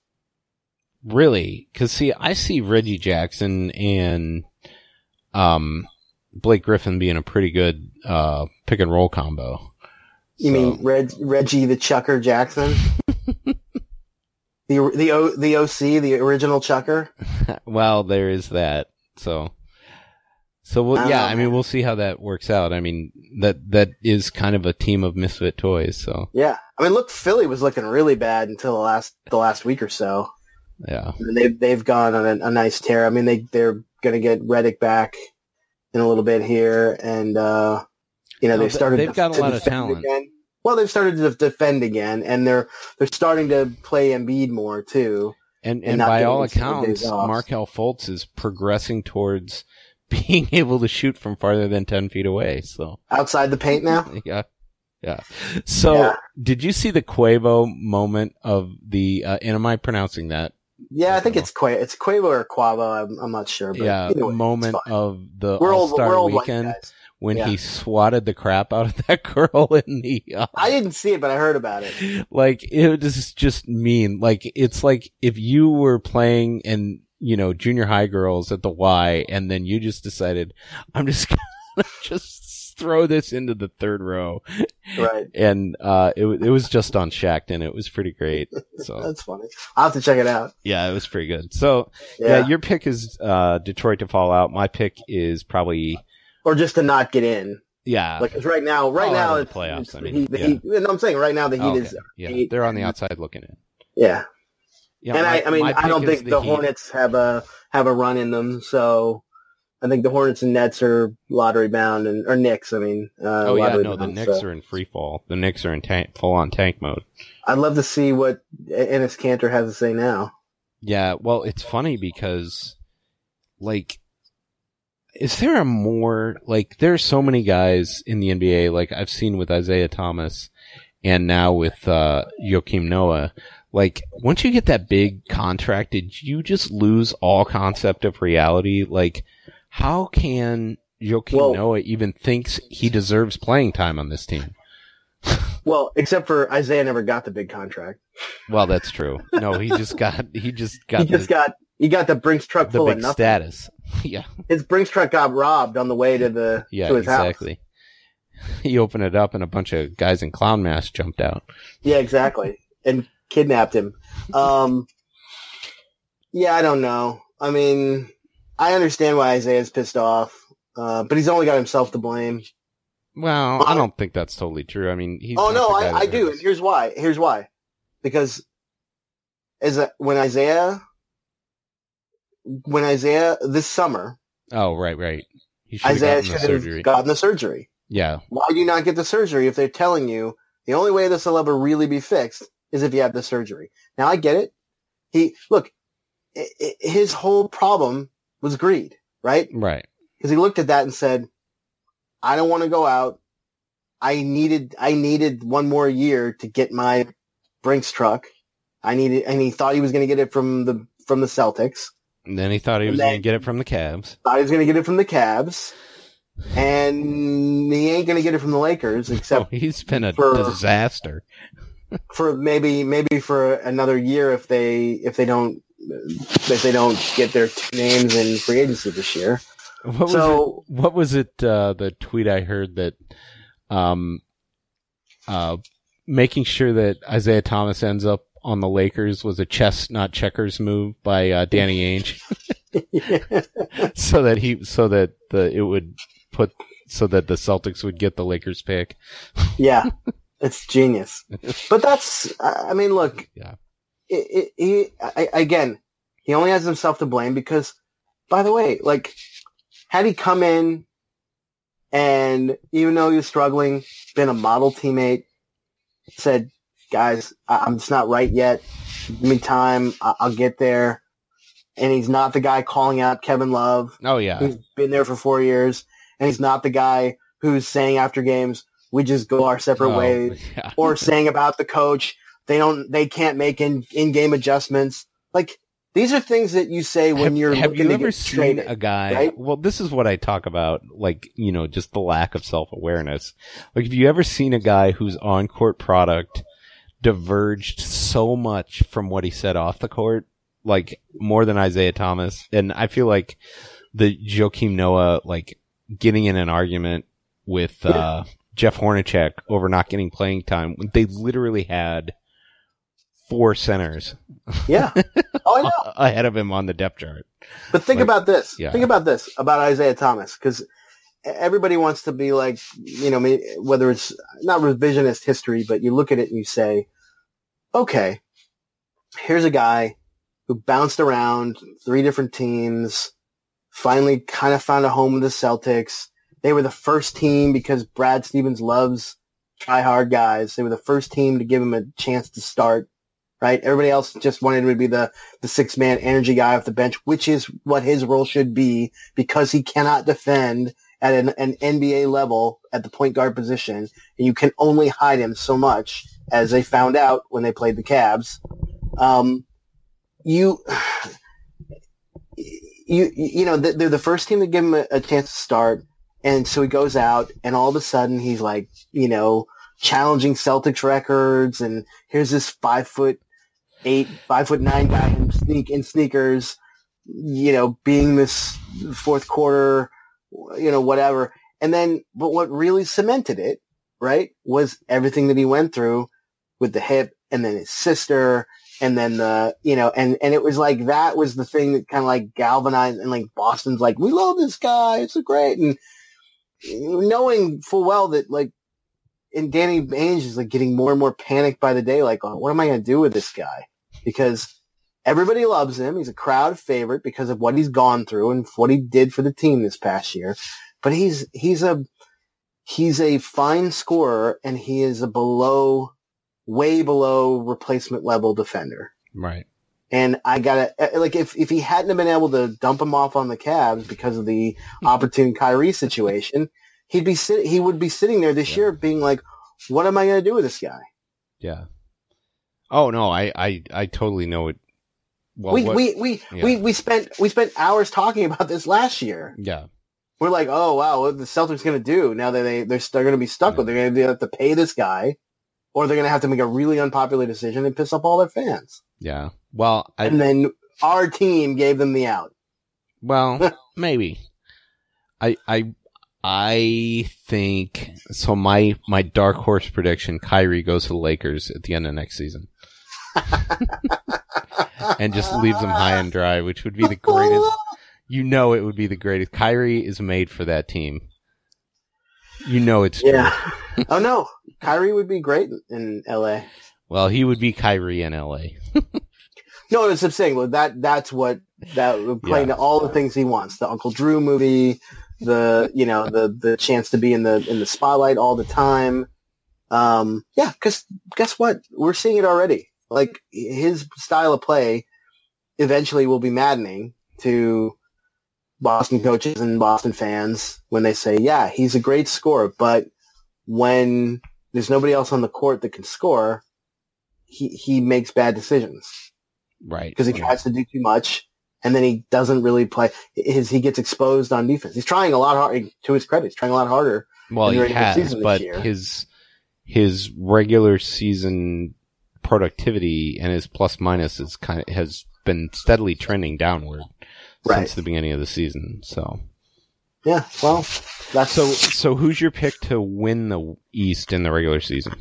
Really? Because see, I see Reggie Jackson and um Blake Griffin being a pretty good uh, pick and roll combo. You So- mean Reg, Reggie the Chucker Jackson? the the o, the O C, the original Chucker. Well, there is that. So, so we'll, I don't yeah, know, I mean, man. we'll see how that works out. I mean, that that is kind of a team of misfit toys. So, Yeah, I mean, look, Philly was looking really bad until the last the last week or so. yeah, And they've they've gone on a, a nice tear. I mean, they they're going to get Reddick back in a little bit here, and uh, you know No, they've th- started. they've to, got a to lot of defend talent. Again. Well, they've started to defend again, and they're they're starting to play Embiid more too. and And and not by getting all seven days accounts, off. Markelle Fultz is progressing towards being able to shoot from farther than ten feet away. So, Outside the paint now. yeah, yeah. So, Yeah. did you see the Quavo moment of the? Uh, and am I pronouncing that? Yeah, I think it's Qua It's Quavo or Quavo. I'm, I'm not sure. But Yeah, either way, it's moment fine. of the We're All old. Star We're old white weekend. guys. When Yeah. he swatted the crap out of that girl in the, uh, I didn't see it, but I heard about it. like, it was just mean. Like, it's like if you were playing in, you know, junior high girls at the Y, and then you just decided, I'm just gonna just throw this into the third row. Right. And, uh, it, it was just on Shaqtin'. It was pretty great. So, That's funny. I'll have to check it out. yeah, it was pretty good. So, yeah, Yeah. your pick is, uh, Detroit to fall out. My pick is probably, Or just to not get in. yeah. Like 'cause right now, right Fall out now, of the it's, playoffs, it's I the mean, Heat. The yeah. Heat. No, I'm saying right now the Heat Oh, is okay. Yeah, eight. they're on the outside looking in. Yeah, Yeah, and my- I, I mean, my I don't pick is think the, Heat. Hornets have a have a run in them. So I think the Hornets and Nets are lottery bound, and or Knicks. I mean, uh, Oh yeah, lottery no, the bound, Knicks so. are in free fall. The Knicks are in tank, full on tank mode. I'd love to see what Enes Kanter has to say now. Yeah, well, it's funny because, like, is there a more like there are so many guys in the N B A like I've seen with Isaiah Thomas, and now with uh, Joakim Noah. Like, once you get that big contract, did you just lose all concept of reality? Like, how can Joakim Well- Noah even thinks he deserves playing time on this team? Well, except for Isaiah never got the big contract. Well, that's true. No, he just got he just got He just the, got he got the Brinks truck the full of big nothing. status. Yeah, His Brinks truck got robbed on the way to the yeah, to his exactly. He opened it up and a bunch of guys in clown masks jumped out. house. Yeah, exactly, and kidnapped him. Um, yeah, I don't know. I mean, I understand why Isaiah's pissed off, uh, but he's only got himself to blame. Well, I don't think that's totally true. I mean, he's oh not no, the guy I, that I do, hurts. and here's why. Here's why. Because as a, when Isaiah, when Isaiah this summer, Oh, right, right. He should have Isaiah gotten the should have surgery. gotten the surgery. Yeah, Why do you not get the surgery if they're telling you the only way this will ever really be fixed is if you have the surgery? Now I get it. He look, i i his whole problem was greed, right? right. Because he looked at that and said, "I don't want to go out. I needed, I needed one more year to get my Brinks truck. I needed," and he thought he was going to get it from the from the Celtics. And then he thought he And was then- going to get it from the Cavs. Thought he was going to get it from the Cavs, and he ain't going to get it from the Lakers, So except he's been a for- disaster. for maybe maybe for another year if they if they don't if they don't get their two names in free agency this year. What was So- it? What was it? Uh, the tweet I heard that, um, uh, making sure that Isaiah Thomas ends up on the Lakers was a chess, not checkers move by uh, Danny Ainge, so that he, so that the it would put, so that the Celtics would get the Lakers pick. Yeah, it's genius. But that's, I mean, look, Yeah. it, it, he, I, again, he only has himself to blame because, by the way, like, had he come in and even though he was struggling, been a model teammate, said, guys, I, I'm just not right yet. Give me time. I, I'll get there. And he's not the guy calling out Kevin Love, Oh yeah, who's been there for four years. And he's not the guy who's saying after games, we just go our separate Oh, ways, yeah. or saying about the coach, they don't, they can't make in, in-game adjustments. Like, these are things that you say when have, you're have looking you to ever get seen traded. a guy right? well this is what I talk about, like, you know, just the lack of self-awareness. Like, have you ever seen a guy whose on-court product diverged so much from what he said off the court, like more than Isaiah Thomas? And I feel like the Joakim Noah, like, getting in an argument with uh, Jeff Hornacek over not getting playing time when they literally had four centers. Yeah. Oh, I know. ahead of him on the depth chart. But think Like, about this. yeah. Think about this about Isaiah Thomas, because everybody wants to be like, you know, whether it's not revisionist history, but you look at it and you say, okay, here's a guy who bounced around three different teams, finally kind of found a home with the Celtics. They were the first team because Brad Stevens loves try-hard guys. They were the first team to give him a chance to start, right? Everybody else just wanted him to be the, the six-man energy guy off the bench, which is what his role should be because he cannot defend at an, an N B A level at the point guard position, and you can only hide him so much, as they found out when they played the Cavs. Um, you, you, you know, they're the first team to give him a, a chance to start, and so he goes out, and all of a sudden he's like, you know, challenging Celtics records, and here's this five foot eight, five foot nine guy in sneak in sneakers, you know, being this fourth quarter, you know, whatever. And then, but what really cemented it, right, was everything that he went through with the hip and then his sister and then the, you know, and, and it was like, that was the thing that kind of like galvanized, and like Boston's like, we love this guy. It's so great. And knowing full well that like, and Danny Ainge is like getting more and more panicked by the day. Like, oh, what am I going to do with this guy? Because everybody loves him. He's a crowd favorite because of what he's gone through and what he did for the team this past year. But he's, he's a, he's a fine scorer, and he is a below, way below replacement level defender. Right. And I gotta, like, if, if he hadn't been able to dump him off on the Cavs because of the opportune Kyrie situation, he'd be sit, he would be sitting there this yeah. year being like, what am I going to do with this guy? Yeah. Oh no, I, I, I totally know it. Well, we, what, we, we, yeah. we, we spent, we spent hours talking about this last year. Yeah. We're like, oh wow, what are the Celtics going to do now that they, they're, they're going to be stuck yeah. with, they're going to have to pay this guy, or they're going to have to make a really unpopular decision and piss off all their fans. Yeah. Well, I, and then our team gave them the out. Well, maybe. I, I, I think so. My, my dark horse prediction: Kyrie goes to the Lakers at the end of next season. And just leaves them high and dry, which would be the greatest. You know, it would be the greatest. Kyrie is made for that team. You know it's true. Yeah. Oh no, Kyrie would be great in L A. Well, he would be Kyrie in L A. No, it's I'm saying, well, that that's what that would play Yeah. into all the things he wants. The Uncle Drew movie, the you know the the chance to be in the in the spotlight all the time. Um, yeah, because guess what? We're seeing it already. Like, his style of play eventually will be maddening to Boston coaches and Boston fans when they say, yeah, he's a great scorer, but when there's nobody else on the court that can score, he, he makes bad decisions. Right. Because he tries to do too much, and then he doesn't really play. His, he gets exposed on defense. He's trying a lot harder, to his credit, he's trying a lot harder. Well, he during the has, season this but year. his his regular season productivity and his plus minus is kind of has been steadily trending downward Right. since the beginning of the season. So Yeah, well, that's so so who's your pick to win the East in the regular season?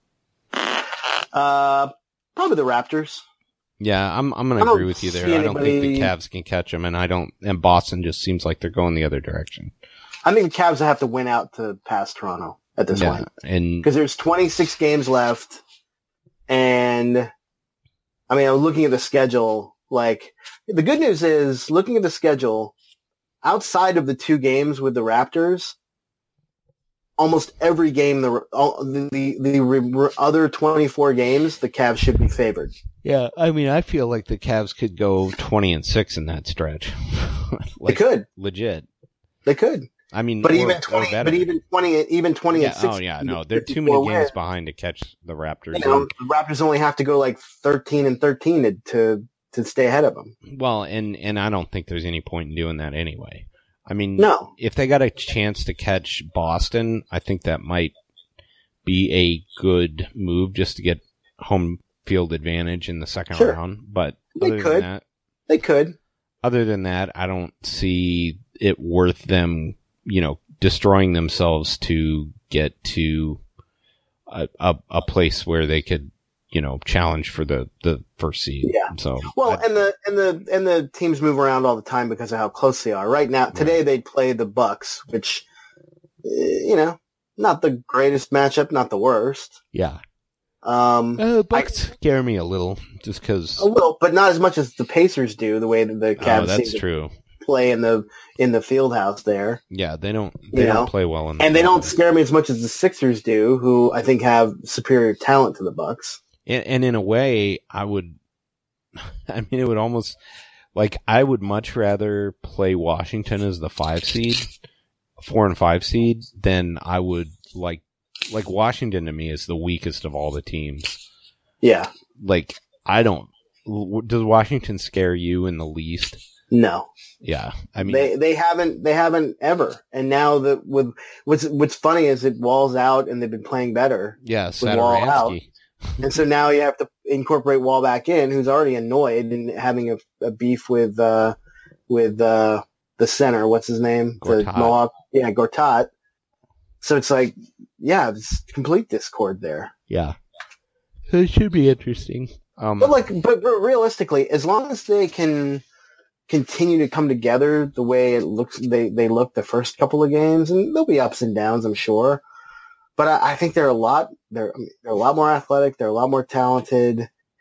uh, probably the Raptors. Yeah, I'm I'm going I to don't agree with you there. see I don't think the anybody- Cavs can catch them, and I don't. And Boston just seems like they're going the other direction. I think the Cavs have to win out to pass Toronto at this Yeah, point. and Because there's twenty-six games left, and I mean, I'm looking at the schedule. Like, the good news is, looking at the schedule, outside of the two games with the Raptors, almost every game, the all, the the, the re- other twenty-four games, the Cavs should be favored. yeah, I mean, I feel like the Cavs could go twenty and six in that stretch. They Like, could, legit. they could, I mean, but or- even or twenty, better. but even twenty, even twenty yeah, and six. oh yeah, no, they're too many games behind to catch the Raptors. You know, the Raptors only have to go like thirteen and thirteen to to, to stay ahead of them. Well, and and I don't think there's any point in doing that anyway. I mean, No. if they got a chance to catch Boston, I think that might be a good move just to get home field advantage in the second Sure. round. But They other than could. that, They could. other than that, I don't see it worth them, you know, destroying themselves to get to a, a, a place where they could, you know, challenge for the, the first seed. Yeah. So well, I, and the and the and the teams move around all the time because of how close they are. Right now, today right. they play the Bucks, which, you know, not the greatest matchup, not the worst. Yeah. Um, uh, Bucks I, scare me a little, just because a little, but not as much as the Pacers do. The way that the Cavs oh, that's seem true. to play in the in the field house there. Yeah, they don't. They you don't know? play well in. The and they offense. don't scare me as much as the Sixers do, who I think have superior talent to the Bucks. And, and in a way, I would. I mean, it would almost like I would much rather play Washington as the five seed, four and five seed, than I would like. Like, Washington to me is the weakest of all the teams. Yeah. Like, I don't... Does Washington scare you in the least? No. Yeah. I mean... They they haven't they haven't ever. And now that with... What's what's funny is it Wall's out and they've been playing better. Yeah, Wall out. Satoransky. And so now you have to incorporate Wall back in, who's already annoyed and having a, a beef with uh, with uh, the center. What's his name? Gortat. The Mohawk. Yeah, Gortat. So it's like... Yeah, it's complete discord there. Yeah. So it should be interesting. Um, but like, but, but realistically, as long as they can continue to come together the way it looks, they, they look the first couple of games, and there'll be ups and downs, I'm sure. But I, I think they're a lot, they're, they're a lot more athletic, they're a lot more talented.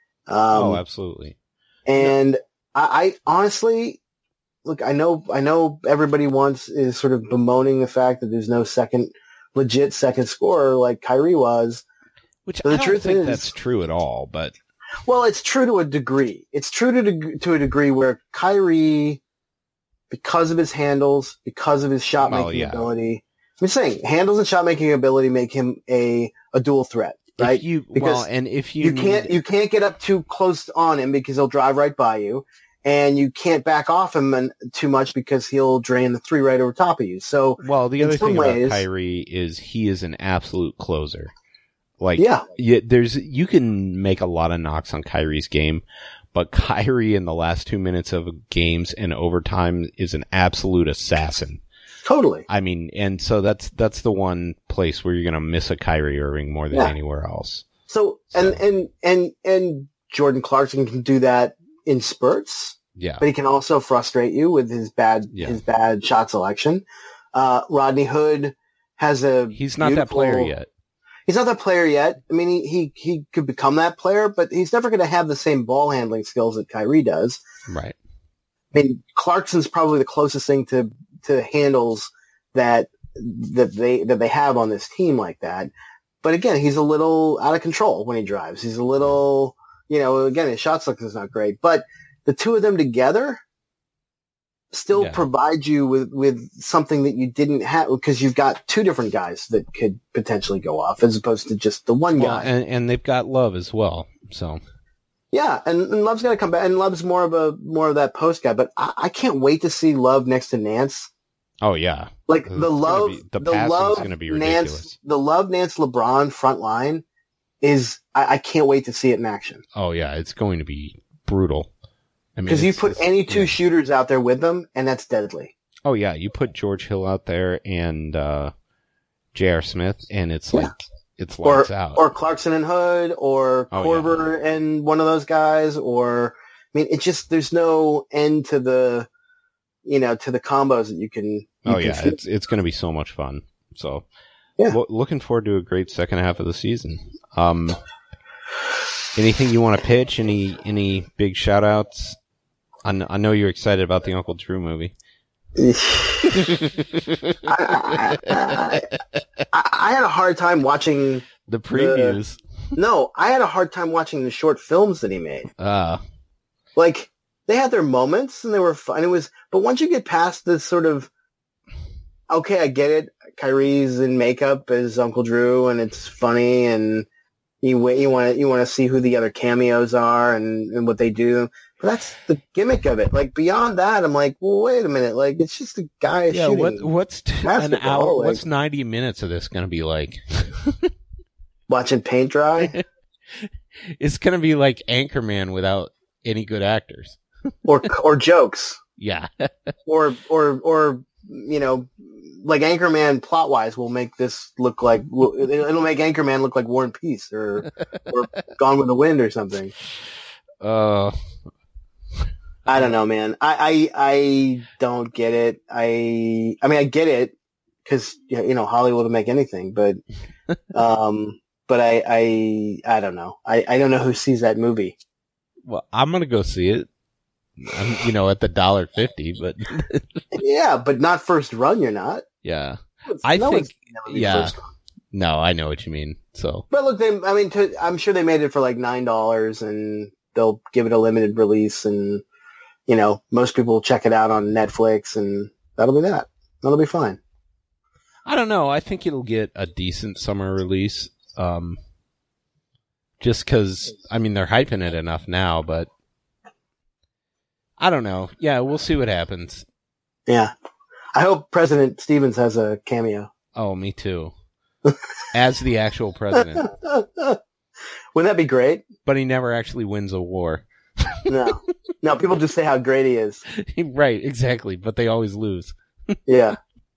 Um, oh, absolutely. And I, I honestly, look, I know, I know everybody wants is sort of bemoaning the fact that there's no second. Legit second scorer like Kyrie was. Which but I the don't truth think is, that's true at all, but... Well, it's true to a degree. It's true to, to a degree where Kyrie, because of his handles, because of his shot-making well, yeah. ability... I'm saying, handles and shot-making ability make him a, a dual threat, right? If you, because well, and if you... you can't, you can't get up too close on him because he'll drive right by you. And you can't back off him and, too much because he'll drain the three right over top of you. So, well, the other thing ways, about Kyrie is he is an absolute closer. Like, yeah, yeah, there's you can make a lot of knocks on Kyrie's game, but Kyrie in the last two minutes of games and overtime is an absolute assassin. Totally. I mean, and so that's that's the one place where you're going to miss a Kyrie Irving more than yeah. anywhere else. So, so, and and and and Jordan Clarkson can do that in spurts. Yeah. But he can also frustrate you with his bad yeah. his bad shot selection. Uh, Rodney Hood has a He's not that player yet. He's not that player yet. I mean, he, he, he could become that player, but he's never going to have the same ball handling skills that Kyrie does. Right. I mean, Clarkson's probably the closest thing to, to handles that, that they, that they have on this team like that. But again, he's a little out of control when he drives. He's a little, you know, again, his shot selection is not great, but the two of them together still yeah. provide you with, with something that you didn't have because you've got two different guys that could potentially go off as opposed to just the one well, guy. And, and they've got Love as well. So yeah, and, and Love's going to come back, and Love's more of a more of that post guy. But I, I can't wait to see Love next to Nance. Oh yeah, like it's the Love, be, the, the passing's Love, going to be ridiculous. Nance, the Love, Nance, LeBron front line is. I, I can't wait to see it in action. Oh yeah, it's going to be brutal. I mean, because you put any two yeah. shooters out there with them, and that's deadly. Oh yeah, you put George Hill out there and uh, J R. Smith, and it's like yeah. it's lights or, out. Or Clarkson and Hood, or oh, Korver yeah. and one of those guys, or I mean, it's just there's no end to the, you know, to the combos that you can. You oh can yeah, fit. it's it's going to be so much fun. So yeah, lo- looking forward to a great second half of the season. Um, anything you want to pitch? Any any big shout outs? I, kn- I know you're excited about the Uncle Drew movie. I, I, I, I, I had a hard time watching the previews. The, no, I had a hard time watching the short films that he made. Ah, uh, like they had their moments and they were fun. It was, but once you get past this sort of, okay, I get it. Kyrie's in makeup as Uncle Drew, and it's funny, and you you want to you want to see who the other cameos are and, and what they do. But that's the gimmick of it. Like beyond that, I'm like, well, wait a minute. Like it's just a guy yeah. shooting. What what's t- an hour? Like, what's ninety minutes of this going to be like? Watching paint dry. It's going to be like Anchorman without any good actors, or or jokes. Yeah. or or or you know, like Anchorman plot wise will make this look like will, it'll make Anchorman look like War and Peace or or Gone with the Wind or something. Uh, I don't know, man. I I, I don't get it. I I mean I get it because you know Hollywood will make anything, but um, but I I I don't know. I I don't know who sees that movie. well, I'm gonna go see it. I'm, you know, at the dollar fifty, but Yeah, but not first run. You're not. yeah, It's- I no think one's never been yeah. first run. No, I know what you mean. So But look, they, I mean, to, I'm sure they made it for like nine dollars, and they'll give it a limited release, and you know, most people will check it out on Netflix, and that'll be that. That'll be fine. I don't know. I think it'll get a decent summer release. Um, just because I mean they're hyping it enough now, but I don't know. Yeah, we'll see what happens. Yeah, I hope President Stevens has a cameo. Oh, me too. As the actual president, Wouldn't that be great? but he never actually wins a war. No, no. People just say how great he is. Right, exactly. But they always lose. Yeah.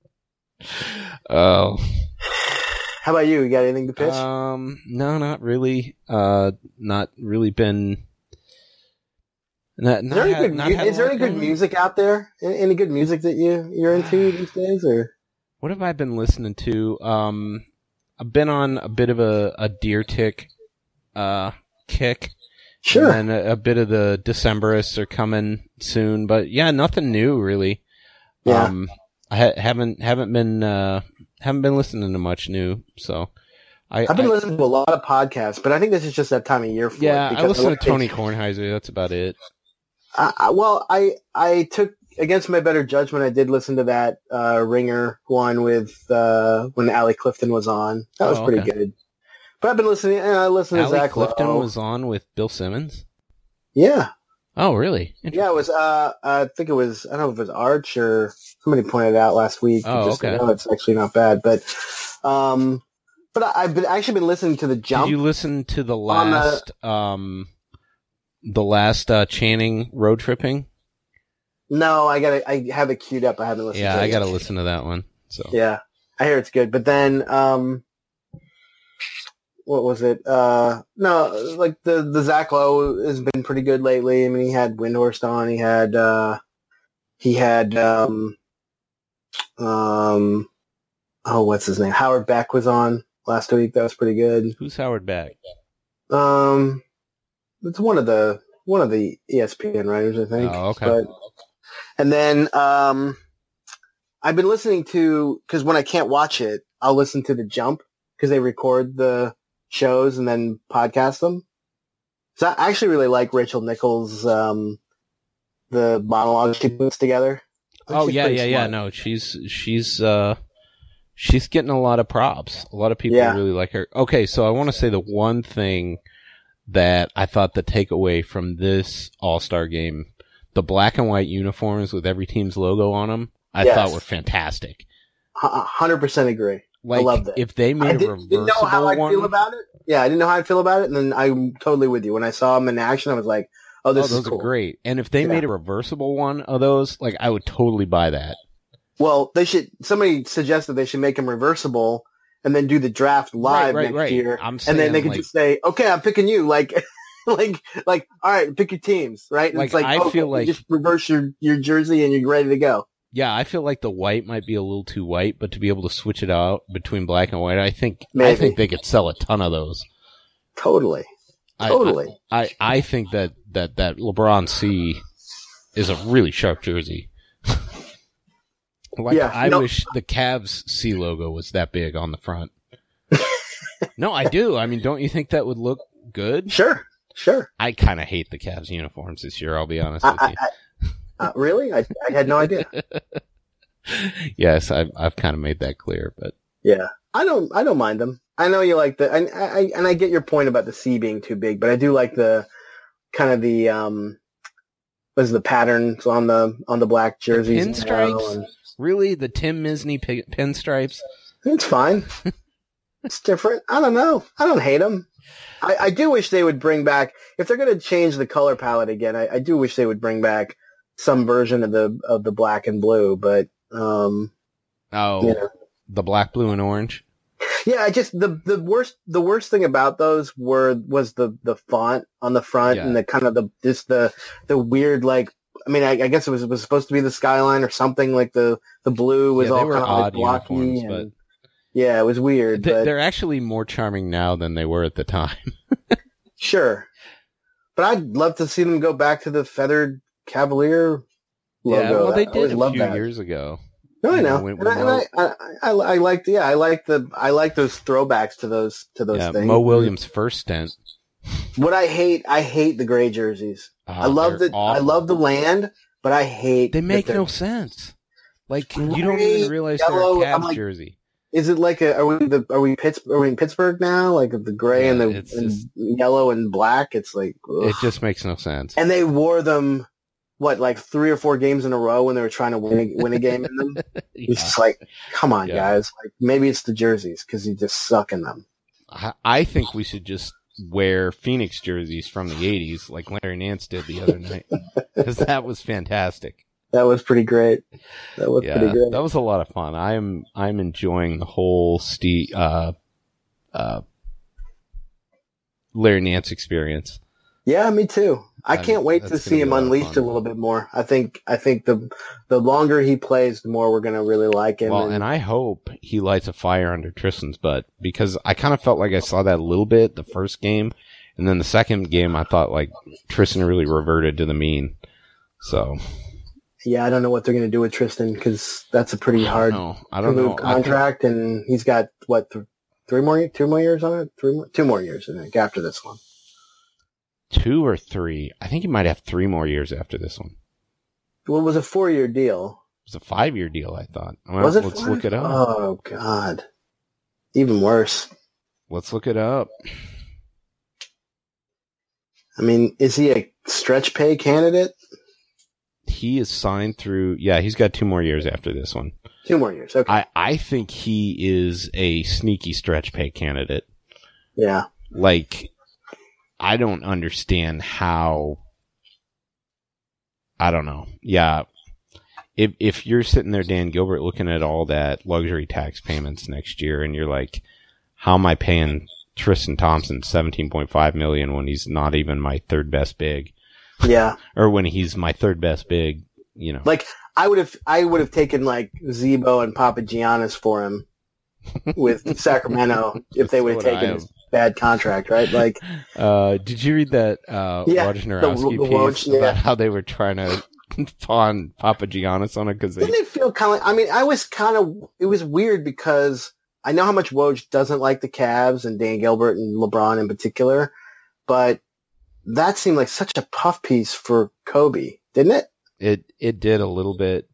Oh. How about you? You got anything to pitch? Um, no, not really. Uh, not really been. Not, is not there any had- good, not mu- had a is there lot any good going. music out there? Any, any good music that you you're into these days, or? What have I been listening to? Um, I've been on a bit of a, a Deer Tick uh, kick. Sure. And a, a bit of the Decemberists are coming soon, but yeah, nothing new really. Yeah. Um, I ha- haven't haven't been uh, haven't been listening to much new, so I, I've been I- listening to a lot of podcasts, but I think this is just that time of year for yeah, it. I because listen to like- Tony Kornheiser. That's about it. I, I, well, I I took against my better judgment. I did listen to that uh, Ringer one with uh, when Allie Clifton was on. That was Oh, pretty okay. good. But I've been listening. And I listened to Allie Zach Clifton Lowe. was on with Bill Simmons. Yeah, Oh, really? yeah. It was. Uh, I think it was. I don't know if it was Arch or somebody pointed it out last week. Oh, just, okay. No, it's actually not bad. But, um, but I, I've been actually been listening to the Jump. Did you listen to the on the- last um, the last uh, Channing road tripping? No, I got. to I have it queued up. I haven't listened. Yeah, to it I yet. got to listen to that one. So Yeah, I hear it's good. But then, um, what was it? Uh, no, like the, the Zach Lowe has been pretty good lately. I mean, he had Windhorst on. He had, uh, he had, um, um, oh, what's his name? Howard Beck was on last week. That was pretty good. who's Howard Beck? Um, it's one of the, one of the E S P N writers, I think. Oh, okay. But, and then, um, I've been listening to, cause when I can't watch it, I'll listen to The Jump because they record the shows and then podcast them. So I actually really like Rachel Nichols, um, the monologues she puts together. I think Oh she's yeah, pretty yeah, yeah. smart. No, she's she's uh she's getting a lot of props. A lot of people Yeah. really like her. Okay, so I want to say the one thing that I thought the takeaway from this All-Star game, the black and white uniforms with every team's logo on them, I Yes. thought were fantastic. A hundred percent agree. Like loved it. if they I made a didn't, didn't know how reversible I one, feel about it. Yeah, I didn't know how I feel about it, and then I'm totally with you. When I saw him in action, I was like, "Oh, this oh, those is cool." are great. And if they Yeah. made a reversible one of those, like I would totally buy that. Well, they should. Somebody suggested they should make them reversible and then do the draft live right, next right. year, I'm and saying, then they could like- just say, "Okay, I'm picking you." Like, like, like, all right, pick your teams, right? And Like, it's like, I oh, feel you like- just reverse your your jersey and you're ready to go. Yeah, I feel like the white might be a little too white, but to be able to switch it out between black and white, I think I Maybe. think they could sell a ton of those. Totally, I- totally. I, I, I think that, that, that LeBron C is a really sharp jersey. Like Yeah, I you know- wish the Cavs C logo was that big on the front. No, I do. I mean, don't you think that would look good? Sure, sure. I kind of hate the Cavs uniforms this year. I'll be honest I, with I, you. I, uh, really, I, I had no idea. Yes, I've I've kind of made that clear, but Yeah, I don't. I don't mind them. I know you like the, and I, I and I get your point about the C being too big, but I do like the kind of the um, what is the patterns on the on the black jerseys? you know, pinstripes? and- really, the Tim Misney pi- pinstripes? It's fine. It's different. I don't know. I don't hate them. I, I do wish they would bring back, if they're going to change the color palette again, I, I do wish they would bring back some version of the of the black and blue. But um, Oh, you know. the black, blue, and orange. Yeah, I just the the worst the worst thing about those were was the the font on the front Yeah. and the kind of the just the the weird like I mean I, I guess it was it was supposed to be the skyline or something like the the blue was Yeah, they all were kind of like odd blocky uniforms, and yeah, it was weird. They, but they're actually more charming now than they were at the time. sure, but I'd love to see them go back to the feathered Cavalier logo. Yeah, well, they I always did a loved few that. years ago. No, I you know, know, when- and, I, when and I, I, I, I liked, yeah, I like the, I like those throwbacks to those, to those Yeah, things. Mo Williams' first stint. What I hate, I hate the gray jerseys. Oh, I love they're the, I awful. love the land, but I hate. They make that they're- no sense. Like you don't Gray, even realize yellow, they're a I'm Cavs like- jersey. Is it like a? Are we the? Are we Pitts? Are we in Pittsburgh now? Like the gray Yeah, and the it's and just- yellow and black. It's like, ugh. It just makes no sense. and they wore them. What, like three or four games in a row when they were trying to win a, win a game in them? Yeah. It's just like, come on, Yeah. guys. Like maybe it's the jerseys because you just suck in them. I I think we should just wear Phoenix jerseys from the eighties like Larry Nance did the other night. Because that was fantastic. That was pretty great. That was Yeah, pretty great. that was a lot of fun. I'm I'm enjoying the whole Steve, uh, uh, Larry Nance experience. Yeah, me too. I, I can't mean, wait to that's see gonna be him a lot of unleashed fun. a little bit more. I think I think the the longer he plays, the more we're gonna really like him. Well, and, and I hope he lights a fire under Tristan's butt because I kind of felt like I saw that a little bit the first game, and then the second game I thought like Tristan really reverted to the mean. So yeah, I don't know what they're gonna do with Tristan because that's a pretty hard no, I don't to know. move I think- contract, and he's got what th- three more, two more years on it, three more, two more years I think after this one. two or three. I think he might have three more years after this one. Well, it was a four year deal. It was a five year deal. I thought. Well, was it? let's five? look it up. Oh God, even worse. Let's look it up. I mean, is he a stretch pay candidate? He is signed through. Yeah, he's got two more years after this one. Two more years. Okay. I, I think he is a sneaky stretch pay candidate. yeah. Like, I don't understand how. I don't know. Yeah. If if you're sitting there, Dan Gilbert, looking at all that luxury tax payments next year, and you're like, how am I paying Tristan Thompson seventeen point five million when he's not even my third best big, Yeah. or when he's my third best big? You know, Like I would have, I would have taken like Zebo and Papagiannis for him with Sacramento if they would have So would taken I his bad contract, right? Like, Uh, did you read that uh, Yeah, Wojnarowski the- the piece Woj, yeah. about how they were trying to pawn Papagiannis on it because they didn't it feel kind of? I mean, I was kind of. It was weird because I know how much Woj doesn't like the Cavs and Dan Gilbert and LeBron in particular, but that seemed like such a puff piece for Kobe, didn't it? it it did a little bit.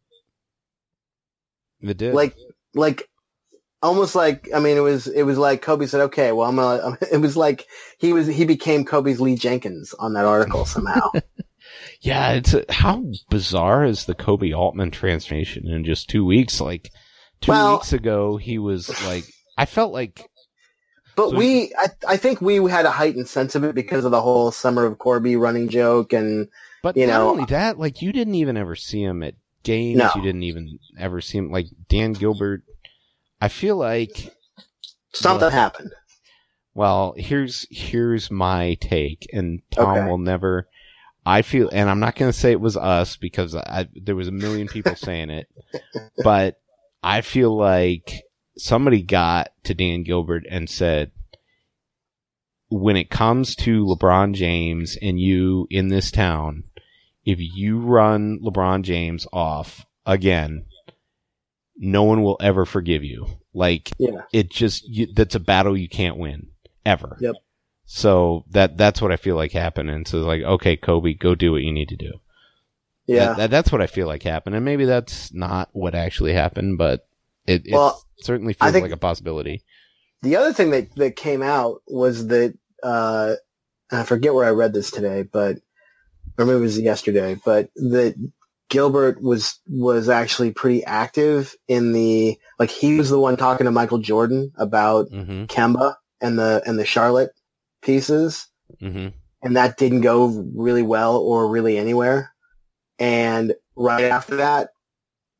It did. Like, like. Almost like, I mean, it was, it was like Kobe said, okay, well, I'm gonna, it was like he was, he became Kobe's Lee Jenkins on that article somehow. yeah, it's a, how bizarre is the Kobe Altman transformation in just two weeks? Like two Well- weeks ago, he was like, I felt like, But So- we, I, I think we had a heightened sense of it because of the whole Summer of Corby running joke. And but You not know- only that, like you didn't even ever see him at games. No. You didn't even ever see him like Dan Gilbert. I feel like. something Well- happened. Well, here's here's my take, and Tom Okay. will never. I feel, and I'm not going to say it was us because I, there was a million people saying it, but I feel like somebody got to Dan Gilbert and said, when it comes to LeBron James and you in this town, if you run LeBron James off again, no one will ever forgive you. Like, Yeah. it just, you, that's a battle you can't win ever. Yep. So that, that's what I feel like happened. And so like, okay, Kobe, go do what you need to do. Yeah. That, that, that's what I feel like happened. And maybe that's not what actually happened, but it, it Well, certainly I feels think- like a possibility. The other thing that, that came out was that, uh, and I forget where I read this today, but, or maybe it was yesterday, but that Gilbert was, was actually pretty active in the, like he was the one talking to Michael Jordan about Mm-hmm. Kemba and the, and the Charlotte pieces. Mm-hmm. And that didn't go really well or really anywhere. And right after that,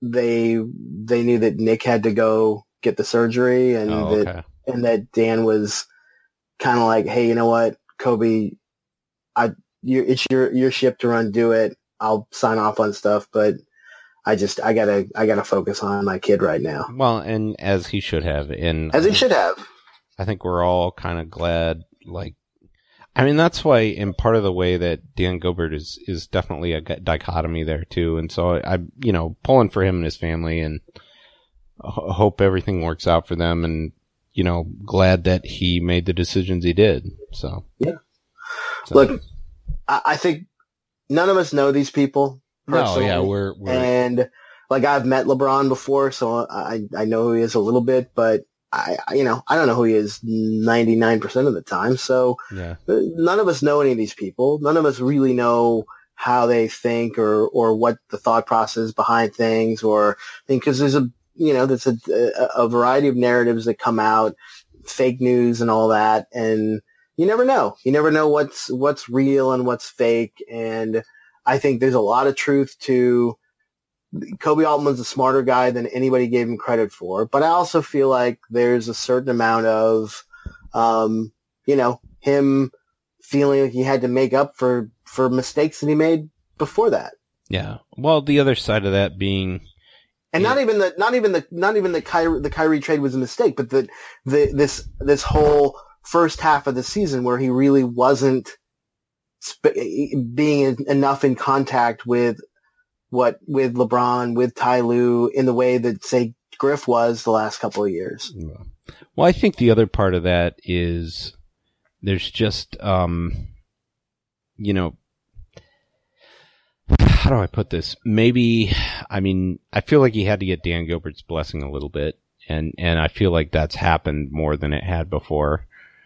they they knew that Nick had to go get the surgery, and Oh, that okay. and that Dan was kind of like, hey, you know what, Kobe, I you it's your your ship to run, do it. I'll sign off on stuff, but I just I gotta I gotta focus on my kid right now, Well, and as he should have, and as he should have. I think we're all kind of glad, like, I mean, that's why, in part of the way that Dan Gilbert is, is definitely a dichotomy there too. And so I, I you know, pulling for him and his family, and ho- hope everything works out for them, and, you know, glad that he made the decisions he did. So, yeah. So. Look, I, I think none of us know these people personally. No, yeah, we're, we're, and like I've met LeBron before, so I, I know who he is a little bit, but I, you know, I don't know who he is ninety-nine percent of the time. So yeah. none of us know any of these people. None of us really know how they think, or, or what the thought process behind things, or, I mean, cause there's a, you know, there's a, a variety of narratives that come out, fake news and all that. And you never know. You never know what's, what's real and what's fake. And I think there's a lot of truth to Kobe Altman's a smarter guy than anybody gave him credit for, but I also feel like there's a certain amount of, um, you know, him feeling like he had to make up for, for mistakes that he made before that. Yeah. Well, the other side of that being, and yeah. not even the, not even the, not even the Kyrie, the Kyrie trade was a mistake, but the, the, this, this whole first half of the season where he really wasn't sp- being enough in contact with, what with LeBron, with Ty Lue, in the way that, say, Griff was the last couple of years. Well, I think the other part of that is there's just, um, you know, how do I put this? Maybe, I mean, I feel like he had to get Dan Gilbert's blessing a little bit, and, and I feel like that's happened more than it had before.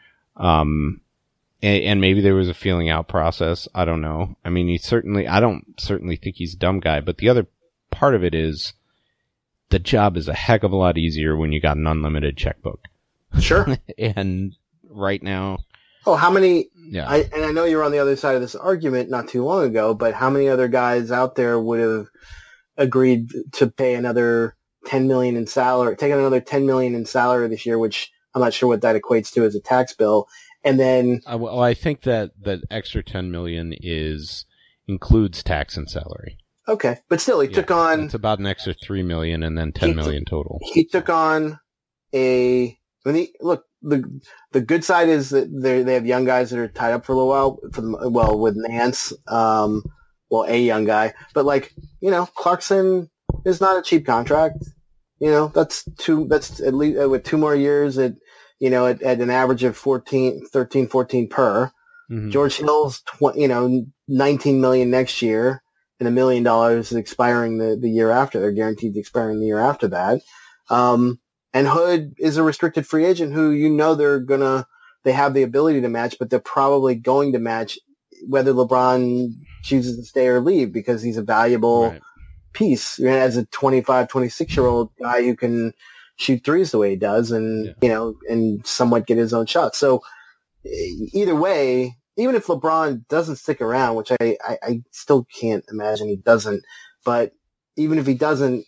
Um, And, and maybe there was a feeling out process. I don't know. I mean, he certainly, I don't certainly think he's a dumb guy, but the other part of it is the job is a heck of a lot easier when you got an unlimited checkbook. Sure. And right now. Oh, how many, yeah. I, and I know you were on the other side of this argument not too long ago, but how many other guys out there would have agreed to pay another ten million dollars in salary, take another ten million dollars in salary this year, which I'm not sure what that equates to as a tax bill. And then, uh, well, I think that the extra ten million is includes tax and salary. Okay, but still, he yeah, took on. It's about an extra three million, and then ten million t- total. He took on a. When he look, the the good side is that they they have young guys that are tied up for a little while. For the, well, with Nance, um, well, a young guy, but like you know, Clarkson is not a cheap contract. You know, that's two. That's at least uh, with two more years at. You know, at, at an average of fourteen, thirteen, fourteen per. Mm-hmm. George Hill's, tw- you know, nineteen million next year, and a million dollars expiring the, the year after. They're guaranteed expiring the year after that. Um, and Hood is a restricted free agent who you know they're gonna, they have the ability to match, but they're probably going to match whether LeBron chooses to stay or leave because he's a valuable right. piece. You know, as a twenty-five, twenty-six year old guy who can shoot threes the way he does and, yeah. you know, and somewhat get his own shot. So either way, even if LeBron doesn't stick around, which I, I, I still can't imagine he doesn't, but even if he doesn't,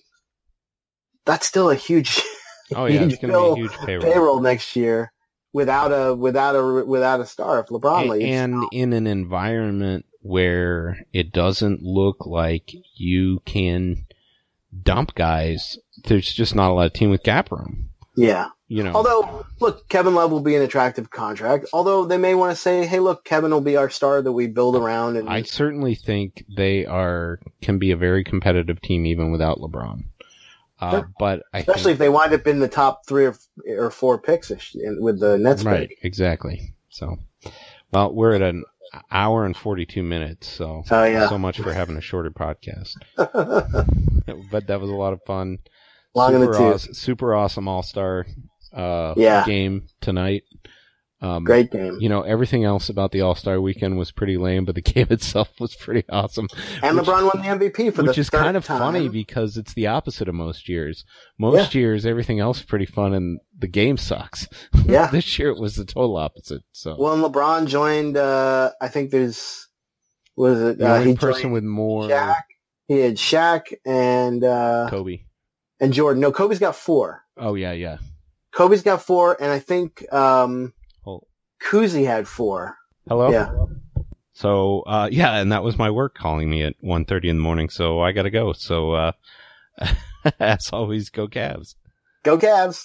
that's still a huge, oh yeah, huge it's going bill, to be a huge payroll. payroll next year without a, without a, without a star if LeBron and, leaves. And in an environment where it doesn't look like you can dump guys, there's just not a lot of team with cap room. Yeah. You know. Although, look, Kevin Love will be an attractive contract. Although they may want to say, hey, look, Kevin will be our star that we build around. And I certainly think they are can be a very competitive team even without LeBron. Uh, sure. But I Especially think, if they wind up in the top three or, or four picks with the Nets right, pick. Exactly. So, well, we're at an hour and forty-two minutes, so oh, yeah. so much for having a shorter podcast. But that was a lot of fun. Long super, in the tooth. awesome, super awesome all-star uh, yeah. game tonight. Um, Great game. You know, everything else about the All-Star weekend was pretty lame, but the game itself was pretty awesome. And which, LeBron won the M V P for the Which is third kind of time. funny because it's the opposite of most years. Most yeah. years, everything else is pretty fun and the game sucks. Yeah. This year it was the total opposite. So Well, and LeBron joined, uh, I think there's, was it? The uh, only he person with more... Jack He had Shaq and uh, Kobe. and Jordan. No, Kobe's got four. Oh, yeah, yeah. Kobe's got four, and I think um, Oh. Kuzi had four. Hello? Yeah. So, uh, yeah, and that was my work calling me at one thirty in the morning, so I gotta go. So, uh, as always, go Cavs. Go Cavs.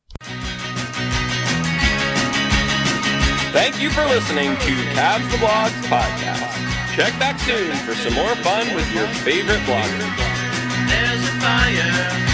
Thank you for listening to Cavs the Blogs podcast. Check back soon for some more fun with your favorite bloggers. There's a fire